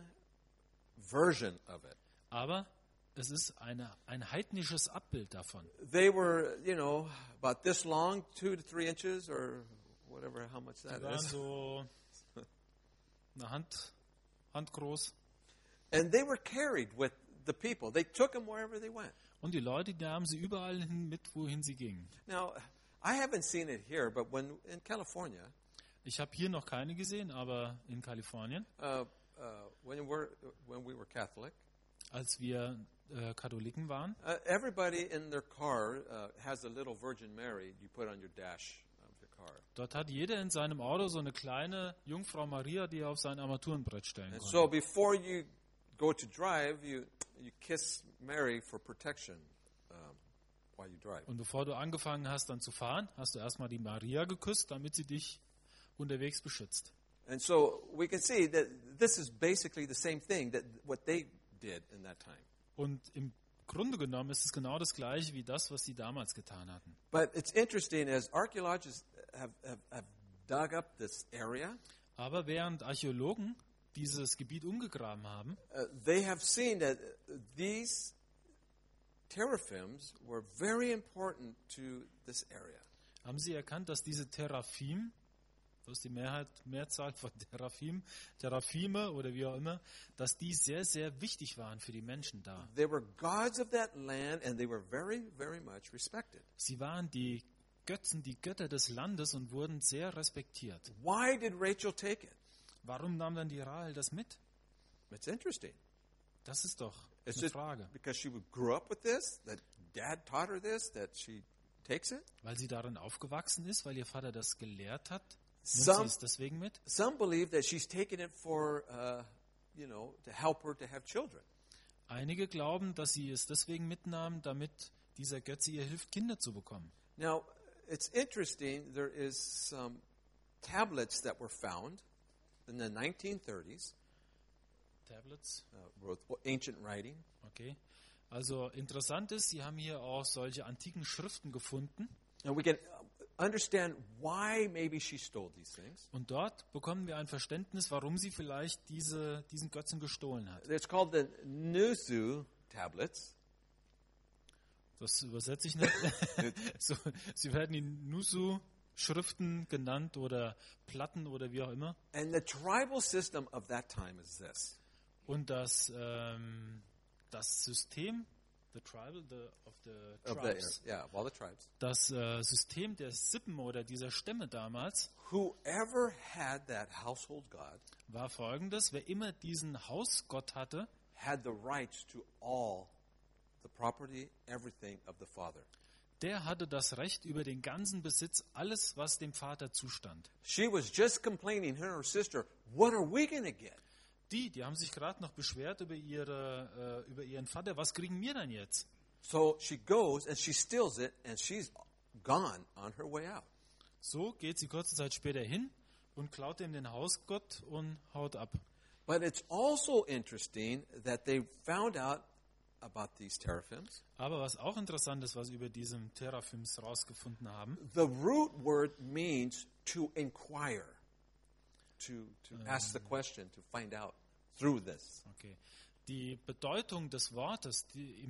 version of it. Aber es ist ein heidnisches Abbild davon. They were, about this long, 2 to 3 inches, or whatever, how much Die that waren is. so eine Hand groß. And they were carried with the people. They took them wherever they went. Und die Leute, die nahmen sie überall hin mit, wohin sie gingen. Now, I haven't seen it here, but when in California, Ich habe hier noch keine gesehen, aber in Kalifornien, when we were Catholic, als wir Katholiken waren, everybody in their car has a little Virgin Mary you put on your dash of your car. dort hat jeder in seinem Auto so eine kleine Jungfrau Maria, die er auf sein Armaturenbrett stellen And konnte. so before you go to drive, you kiss Mary for protection while you drive. Und bevor du angefangen hast, dann zu fahren, hast du erstmal die Maria geküsst, damit sie dich unterwegs beschützt. And so we can see that this is basically the same thing that what they did in that time. Und im Grunde genommen ist es genau das Gleiche wie das, was sie damals getan hatten. But it's interesting as archaeologists have dug up this area, Aber während Archäologen dieses Gebiet umgegraben haben, they have seen that these teraphims were very important to this area. haben sie erkannt, dass diese Teraphim, das ist die Mehrzahl von Teraphime oder wie auch immer, dass die sehr, sehr wichtig waren für die Menschen da. They were gods of that land and they were very, very much respected. Sie waren die Götzen, die Götter des Landes und wurden sehr respektiert. Why did Rachel take it? Warum nahm dann die Rahel das mit? It's interesting. Das ist doch It's eine just Frage. because she grew up with this, that dad taught her this, that she takes it. Weil sie darin aufgewachsen ist, weil ihr Vater das gelehrt hat, nimmt sie Some, es deswegen mit. some believe that she's taking it for, to help her to have children. Einige glauben, dass sie es deswegen mitnahm, damit dieser Götze ihr hilft, Kinder zu bekommen. Now, it's interesting, there is some tablets that were found in the 1930s Tablets. Wrote ancient writing. Okay. Also interessant ist, sie haben hier auch solche antiken Schriften gefunden. And we can understand why maybe she stole these things. Und dort bekommen wir ein Verständnis, warum sie vielleicht diesen Götzen gestohlen hat. It's called the Nuzu tablets. Das übersetze ich nicht. So, sie werden die Nusu-Schriften genannt oder Platten oder wie auch immer. And the tribal system of that time is this. Und das System of all the tribes. Das System der Sippen oder dieser Stämme damals Whoever had that household god war folgendes: Wer immer diesen Hausgott hatte, had the rights to all the property, everything of the father. Der hatte das Recht über den ganzen Besitz, alles, was dem Vater zustand. She was just complaining, her and her sister, what are we going to get? Die haben sich gerade noch beschwert über ihren Vater. Was kriegen wir denn jetzt? So she goes and she steals it and she's gone on her way out. So geht sie kurze Zeit später hin und klaut ihm den Hausgott und haut ab. But it's also interesting that they found out about these teraphims. Aber was auch interessant ist, was über diesen Teraphims rausgefunden haben. The root word means to inquire, to ask the question, to find out through this. Okay. Die Bedeutung des Wortes,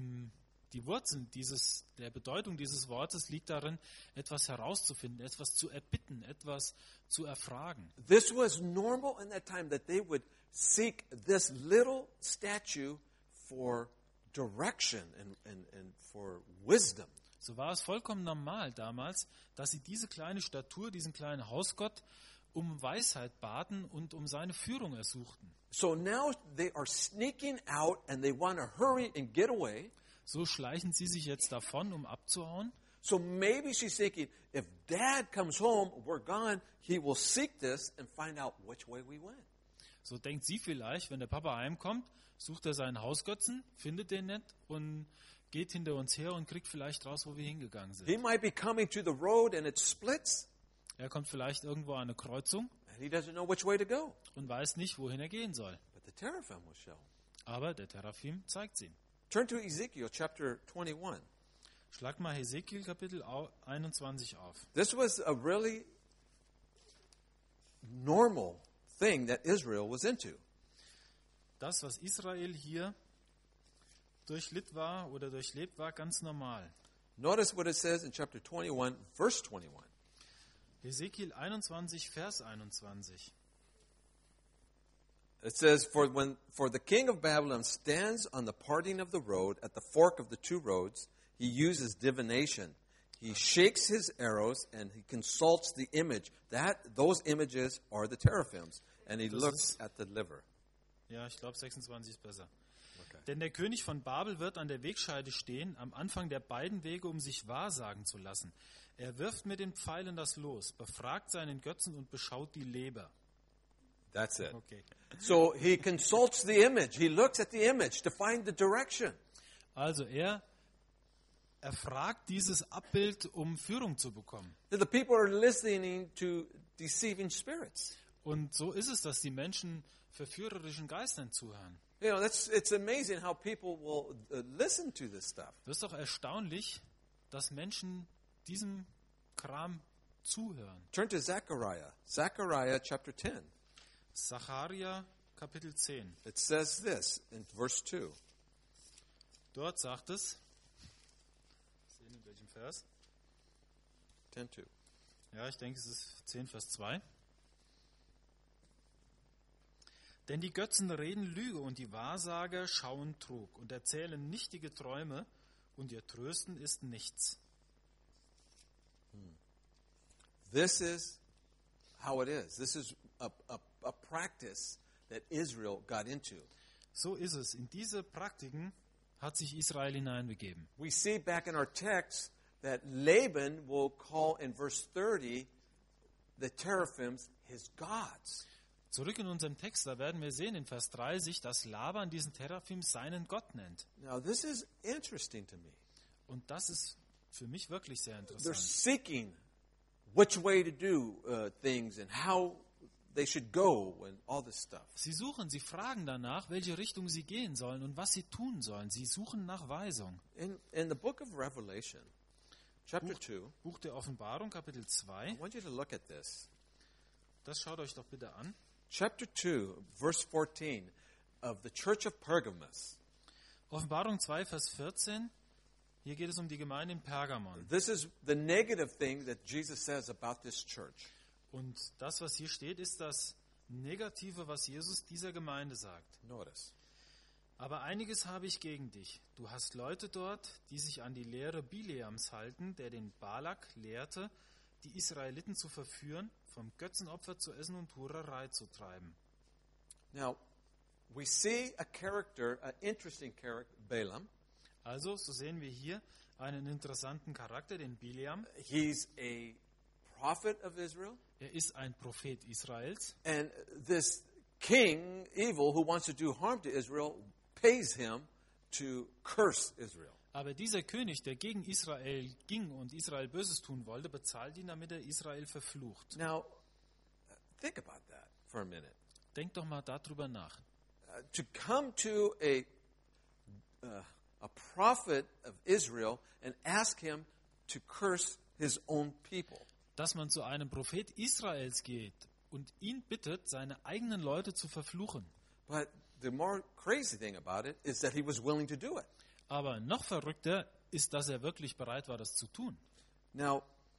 die Wurzel der Bedeutung dieses Wortes liegt darin, etwas herauszufinden, etwas zu erbitten, etwas zu erfragen. This was normal in that time that they would seek this little statue for direction and for wisdom. So war es vollkommen normal damals, dass sie diese kleine Statur, diesen kleinen Hausgott, um Weisheit baten und um seine Führung ersuchten. So now they are sneaking out and they want to hurry and get away. So schleichen sie sich jetzt davon, um abzuhauen. So maybe she's thinking, if Dad comes home, we're gone, he will seek this and find out which way we went. So denkt sie vielleicht, wenn der Papa heimkommt, sucht er seinen Hausgötzen, findet den nicht und geht hinter uns her und kriegt vielleicht raus, wo wir hingegangen sind. He might be coming to the road and it splits. Er kommt vielleicht irgendwo an eine Kreuzung And he doesn't know which way to go. und weiß nicht, wohin er gehen soll. But the teraphim will show. Aber der Teraphim zeigt sie. Turn to Ezekiel chapter 21. Schlag mal Hesekiel Kapitel 21 auf. This was a really normal thing that Israel was into. Das, was Israel hier durchlebt war, ganz normal. Notice what it says in chapter 21, verse 21. Hesekiel 21, Vers 21. It says, For the king of Babylon stands on the parting of the road, at the fork of the two roads, he uses divination. He shakes his arrows and he consults the image. Those images are the teraphims. And he looks at the liver. Ja, ich glaube 26 ist besser. Okay. Denn der König von Babel wird an der Wegscheide stehen, am Anfang der beiden Wege, um sich wahrsagen zu lassen. Er wirft mit den Pfeilen das Los, befragt seinen Götzen und beschaut die Leber. That's it. Okay. So he consults the image. He looks at the image to find the direction. Also er fragt dieses Abbild, um Führung zu bekommen. The people are listening to deceiving spirits. Und so ist es, dass die Menschen verführerischen Geistern zuhören. You know, it's amazing how people will listen to this stuff. Das ist doch erstaunlich, dass Menschen diesem Kram zuhören. Turn to Zechariah. Zechariah chapter 10. Sacharja Kapitel 10. It says this in verse 2. Dort sagt es, sehen in welchem Vers? 10:2. Ja, ich denke, es ist 10, Vers 2. Denn die Götzen reden Lüge und die Wahrsager schauen Trug und erzählen nichtige Träume und ihr Trösten ist nichts. This is how it is. This is a practice that Israel got into. So ist es. In diese Praktiken hat sich Israel hineinbegeben. We see back in our text that Laban will call in verse 30 the teraphims his gods. Zurück in unserem Text, da werden wir sehen in Vers 30, dass Laban diesen Teraphim seinen Gott nennt. Now this is interesting to me. Und das ist für mich wirklich sehr They're interessant. seeking which way to do things and how they should go and all this stuff. Sie suchen, sie fragen danach, welche Richtung sie gehen sollen und was sie tun sollen. Sie suchen nach Weisung. In the book of Revelation, chapter 2, Buch der Offenbarung, Kapitel 2. I want you to look at this. Das schaut euch doch bitte an. Chapter 2, verse 14 of the church of Pergamos. Offenbarung 2, Vers 14. Hier geht es um die Gemeinde in Pergamon. This is the negative thing that Jesus says about this church. Und das, was hier steht, ist das Negative, was Jesus dieser Gemeinde sagt. Notice. Aber einiges habe ich gegen dich. Du hast Leute dort, die sich an die Lehre Bileams halten, der den Balak lehrte, die Israeliten zu verführen, vom Götzenopfer zu essen und Hurerei zu treiben. Now, we see a character, an interesting character, Balaam. Also, so sehen wir hier einen interessanten Charakter, den Bileam. He's a prophet of Israel. Er ist ein Prophet Israels. And this king, evil, who wants to do harm to Israel, pays him to curse Israel. Aber dieser König, der gegen Israel ging und Israel Böses tun wollte, bezahlt ihn, damit er Israel verflucht. Now, think about that for a minute. Denkt doch mal darüber nach. To come to a prophet of Israel and ask him to curse his own people. Dass man zu einem Prophet Israels geht und ihn bittet, seine eigenen Leute zu verfluchen. But the more crazy thing about it is that he was willing to do it. Aber noch verrückter ist, dass er wirklich bereit war, das zu tun. Now,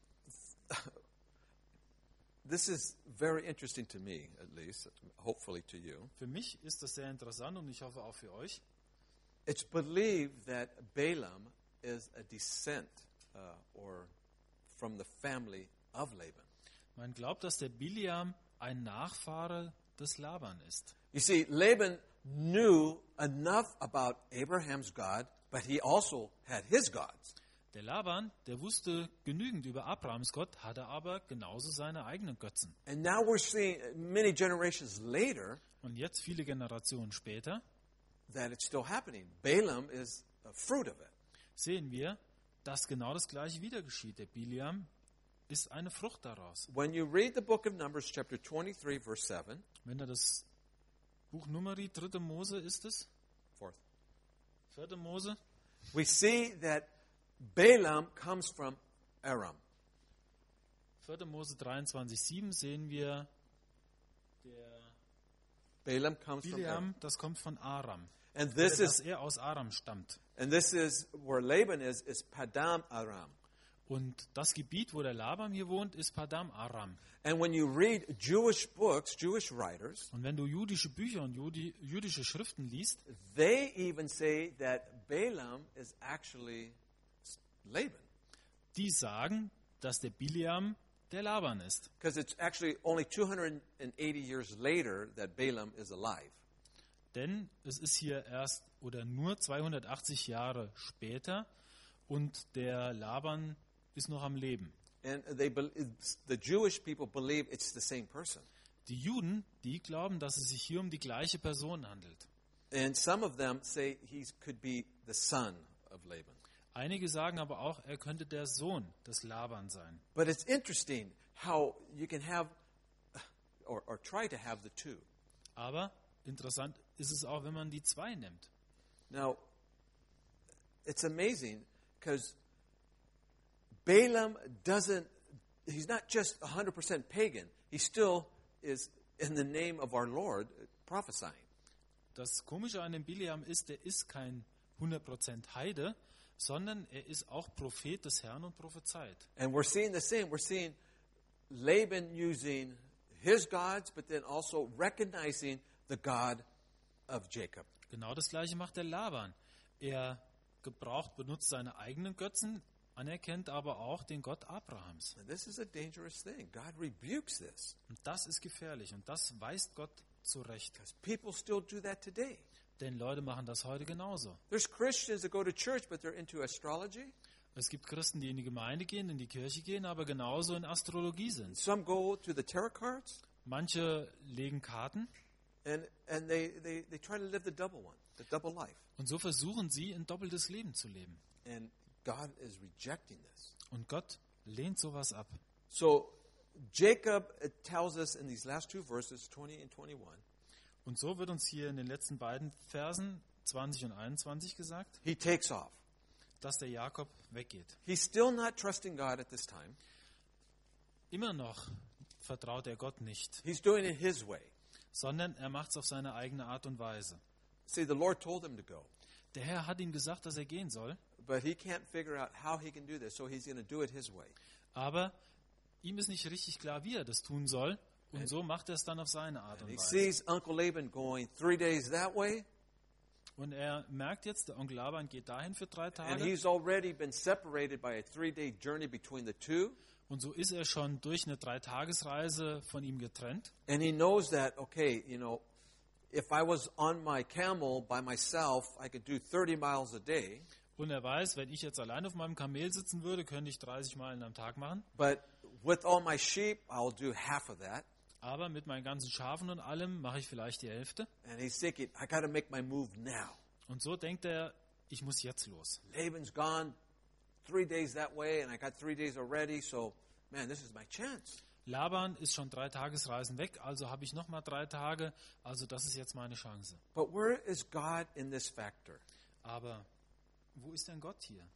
this is very interesting to me, at least, hopefully to you. Für mich ist das sehr interessant und ich hoffe auch für euch. It's believed that Balaam is a descent or from the family of Laban. Man glaubt, dass der Bileam ein Nachfahre des Laban ist. You see, Laban knew enough about Abraham's God, but he also had his gods. Der Laban, der wusste genügend über Abrahams Gott, hatte aber genauso seine eigenen Götzen. And now we're seeing many generations later Und jetzt, viele Generationen später, that it's still happening. Balaam is a fruit of it. sehen wir, dass genau das Gleiche wieder geschieht. Der Bileam ist eine Frucht daraus. When you read the book of Numbers, chapter 23, verse 7, Wenn da das Buch Numeri, 3. Mose ist es, fourth, 4. Mose, we see that Balaam comes from Aram. 4. Mose 23,7 sehen wir, der Balaam comes from Aram. Bileam, das kommt von Aram. And Oder, this dass is er aus Aram stammt. where Laban is Padam Aram. Und das Gebiet, wo der Laban hier wohnt, ist Padam Aram. And when you read Jewish books, Jewish writers, Und wenn du jüdische Bücher und jüdische Schriften liest, they even say that Balaam is actually Laban. die sagen, dass der Bileam der Laban ist. Because it's actually only 280 years later that Balaam is alive. Denn es ist hier erst oder nur 280 Jahre später und der Laban ist noch am Leben. And the Jewish people believe it's the same person. Die Juden, die glauben, dass es sich hier um die gleiche Person handelt. And some of them say he could be the son of Laban. Einige sagen aber auch, er könnte der Sohn des Laban sein. But it's interesting how you can have or try to have the two. Aber interessant ist es auch, wenn man die zwei nimmt. Now, it's amazing because Balaam he's not just 100% pagan. He still is, in the name of our Lord, prophesying. Das Komische an dem Bileam ist, der ist kein 100% Heide, sondern er ist auch Prophet des Herrn und prophezeit. And we're seeing the same. We're seeing Laban using his gods, but then also recognizing the God of Jacob. Genau das Gleiche macht der Laban. Er benutzt seine eigenen Götzen, anerkennt aber auch den Gott Abrahams. And this is a dangerous thing. God rebukes this. Und das ist gefährlich und das weist Gott zurecht. Because people still do that today. Denn Leute machen das heute genauso. There's Christians that go to church, but they're into astrology. Es gibt Christen, die in die Gemeinde gehen, in die Kirche gehen, aber genauso in Astrologie sind. Some go to the tarot cards, Manche legen Karten and they try to live the double life. und so versuchen sie, ein doppeltes Leben zu leben. And God is rejecting this. Und Gott lehnt sowas ab. So Jacob tells us in these last two verses, 20 and 21, Und so wird uns hier in den letzten beiden Versen 20 und 21 gesagt, he takes off. dass der Jakob weggeht. He's still not trusting God at this time. Immer noch vertraut er Gott nicht, He's doing it his way. sondern er macht es auf seine eigene Art und Weise. See, the Lord told him to go, Der Herr hat ihm gesagt, dass er gehen soll, but he can't figure out how he can do this, so he's going to do it his way. aber ihm ist nicht richtig klar, wie er das tun soll, und so macht er es dann auf seine Art And und he Weise. sees Uncle Laban going 3 days that way, Und er merkt jetzt, der Onkel Laban geht dahin für 3 and Tage, he's already been separated by a 3-day journey between the two. und so ist er schon durch eine 3-Tagesreise von ihm getrennt. And he knows that, okay, if I was on my camel by myself, I could do 30 miles a day. Und er weiß, wenn ich jetzt allein auf meinem Kamel sitzen würde, könnte ich 30 Meilen am Tag machen. But with all my sheep, I'll do half of that. Aber mit meinen ganzen Schafen und allem mache ich vielleicht die Hälfte. And he's thinking, I got to make my move now. Und so denkt er, ich muss jetzt los. Laban's gone 3 days that way, and I got 3 days already, so, man, this is my chance. Laban ist schon 3 Tagesreisen weg, also habe ich nochmal 3 Tage, also das ist jetzt meine Chance. But where is God in this factor? Aber wo ist denn Gott hier?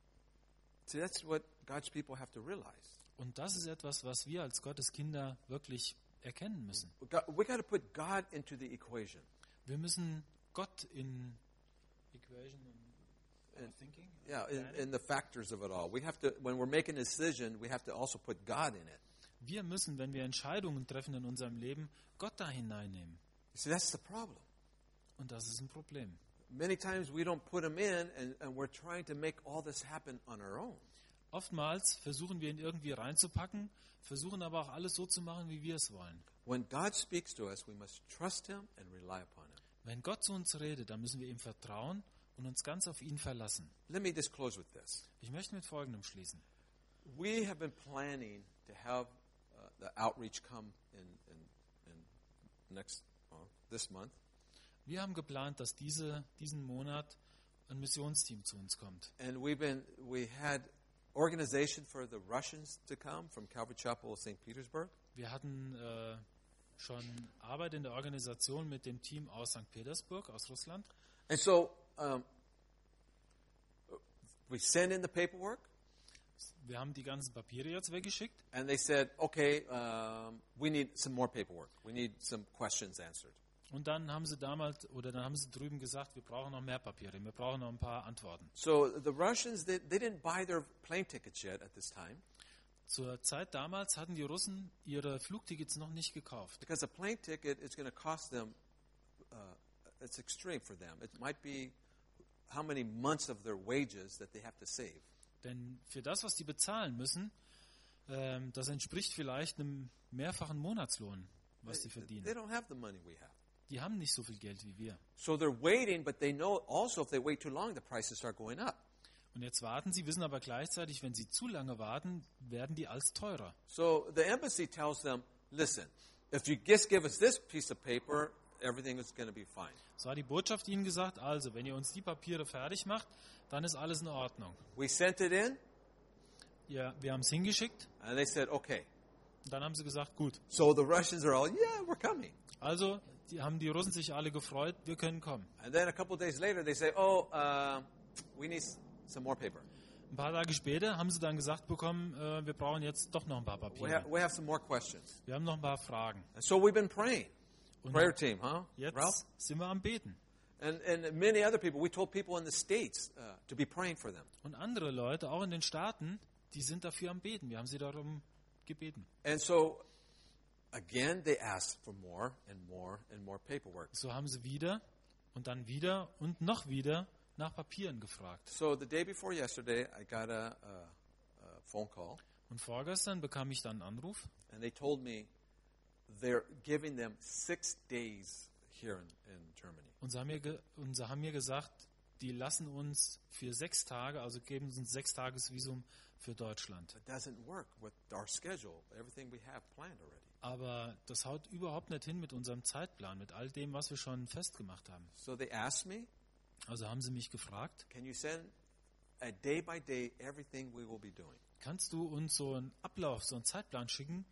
See, that's what God's people have to realize. Und das ist etwas, was wir als Gottes Kinder wirklich erkennen müssen. We got to put God into the equation. Wir müssen Gott in Equation Thinking? Yeah, in the factors of it all. We have to, when we're making a decision, we have to also put God in it. Wir müssen, wenn wir Entscheidungen treffen in unserem Leben, Gott da hineinnehmen. You see, that's the problem. Und das ist ein Problem. Many times we don't put him in, and we're trying to make all this happen on our own. Oftmals versuchen wir ihn irgendwie reinzupacken, versuchen aber auch alles so zu machen, wie wir es wollen. When God speaks to us, we must trust him and rely upon him. Wenn Gott zu uns redet, dann müssen wir ihm vertrauen und uns ganz auf ihn verlassen. Let me just close with this. Ich möchte mit Folgendem schließen. We have been planning to have the outreach come in this month. Wir haben geplant, dass diesen Monat ein Missionsteam zu uns kommt. And we had organization for the Russians to come from Calvary Chapel of St. Petersburg. Wir hatten schon Arbeit in der Organisation mit dem Team aus St. Petersburg, aus Russland. And so we sent in the paperwork, Wir haben die ganzen Papiere jetzt weggeschickt and they said, okay, we need some more paperwork. We need some questions answered. und dann haben sie drüben gesagt, wir brauchen noch mehr Papiere, wir brauchen noch ein paar Antworten. So the Russians, they didn't buy their plane tickets yet at this time, Zur Zeit damals hatten die Russen ihre Flugtickets noch nicht gekauft. because a plane ticket is going to cost them, it's extreme for them. It might be how many months of their wages that they have to save. Denn für das, was die bezahlen müssen, das entspricht vielleicht einem mehrfachen Monatslohn, was sie They verdienen. don't have the money we have. Die haben nicht so viel Geld wie wir. So they're waiting, but they know also if they wait too long, the prices start going up. Und jetzt warten sie, wissen aber gleichzeitig, wenn sie zu lange warten, werden die als teurer. So the embassy tells them, listen, if you just give us this piece of paper, everything is going to be fine. So hat die Botschaft ihnen gesagt, also, wenn ihr uns die Papiere fertig macht, dann ist alles in Ordnung. We sent it in, Ja, wir haben es hingeschickt and they said, okay. und dann haben sie gesagt, gut. So the Russians are all, yeah, we're coming. Also haben die Russen sich alle gefreut, wir können kommen. And then a couple of days later, they say, oh, we need some more paper. Ein paar Tage später haben sie dann gesagt bekommen, wir brauchen jetzt doch noch ein paar Papiere. We have some more questions. Wir haben noch ein paar Fragen. And so we've been praying. Und Prayer team, huh? jetzt Ralph? sind wir am Beten. And many other people, we told people in the States to be praying for them. Und andere Leute, auch in den Staaten, die sind dafür am Beten. Wir haben sie darum gebeten. And so, again, they asked for more and more and more paperwork. So haben sie wieder und dann wieder und noch wieder nach Papieren gefragt. So the day before yesterday, I got a phone call, Und vorgestern bekam ich dann einen Anruf and they told me they're giving them 6 days here in Germany. und sie haben mir gesagt, die lassen uns für 6 Tage, also geben uns ein 6-Tages-Visum für Deutschland. It doesn't work with our schedule, everything we have planned already. Aber das haut überhaupt nicht hin mit unserem Zeitplan, mit all dem, was wir schon festgemacht haben. So they asked me, Also haben sie mich gefragt, can you send a day by day everything we will be doing? kannst du uns so einen Ablauf, so einen Zeitplan schicken,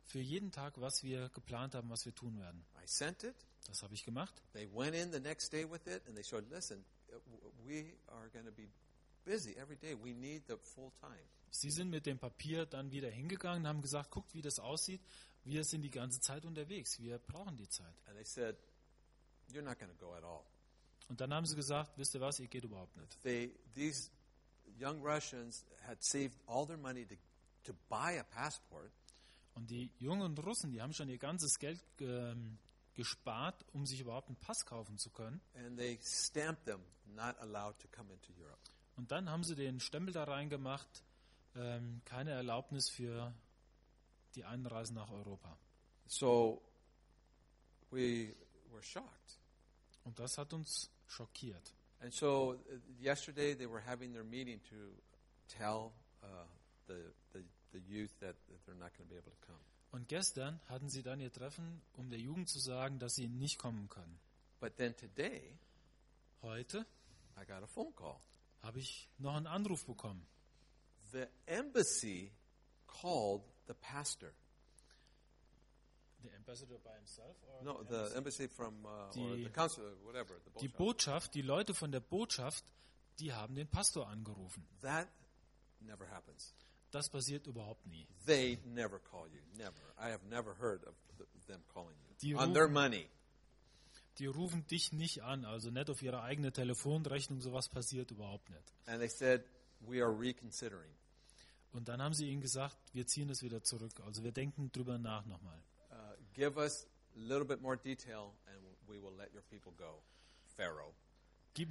für jeden Tag, was wir geplant haben, was wir tun werden. I sent it. Das habe ich gemacht. They went in the next day with it, and they said, listen, we are going to be busy every day. We need the full time. Sie sind mit dem Papier dann wieder hingegangen und haben gesagt, guckt, wie das aussieht. Wir sind die ganze Zeit unterwegs. Wir brauchen die Zeit. And they said, you're not going to go at all. Und dann haben sie gesagt, wisst ihr was, ihr geht überhaupt nicht. These young Russians had saved all their money to buy a passport. Und die jungen Russen, die haben schon ihr ganzes Geld gespart, um sich überhaupt einen Pass kaufen zu können. And they stamped them not allowed to come into Europe. Und dann haben sie den Stempel da reingemacht, keine Erlaubnis für die Einreise nach Europa. So we were shocked. Und das hat uns schockiert. And so yesterday they were having their meeting to tell the youth that they're not going to be able to come. Und gestern hatten sie dann ihr Treffen, um der Jugend zu sagen, dass sie nicht kommen können. But then today Heute I got a phone call. habe ich noch einen Anruf bekommen. The embassy called the pastor. The ambassador by himself? Or No, the embassy from or Die- the consul, whatever. The Die Botschaft, die Leute von der Botschaft, die haben den Pastor angerufen. That never happens. Das passiert überhaupt nie. They never call you. Never. I have never heard of them calling Die you on their rufen- money. Die rufen dich nicht an, also nicht auf ihre eigene Telefonrechnung, sowas passiert überhaupt nicht. And they said, we are reconsidering. Und dann haben sie ihnen gesagt, wir ziehen es wieder zurück. Also wir denken drüber nach nochmal. Give us a little bit more detail and we will let your people go. Pharaoh. Gib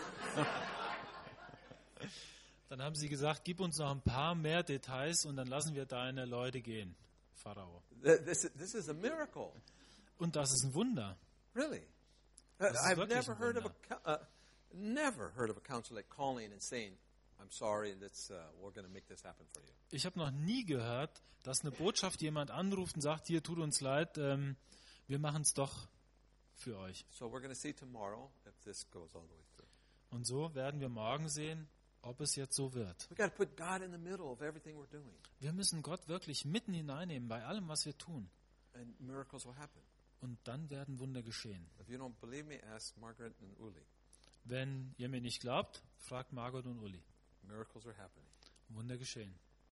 Dann haben sie gesagt, gib uns noch ein paar mehr Details und dann lassen wir deine Leute gehen, Pharao. This is a miracle. Und das ist ein Wunder. Really. Das ist I've wirklich never ein heard of Wunder. never heard of a consulate calling and saying, I'm sorry, we're going to make this happen for you. Ich habe noch nie gehört, dass eine Botschaft jemand anruft und sagt, hier, tut uns leid, wir machen es doch für euch. So we're going to see tomorrow if this goes all the way through. Und so werden wir morgen sehen, ob es jetzt so wird. We got to put God in the middle of everything we're doing, Wir müssen Gott wirklich mitten hineinnehmen bei allem, was wir tun. and miracles will happen. Und dann werden Wunder geschehen. If you don't believe me, ask Margaret and Uli. Wenn ihr mir nicht glaubt, fragt Margot und Uli. Miracles are happening. Wunder geschehen.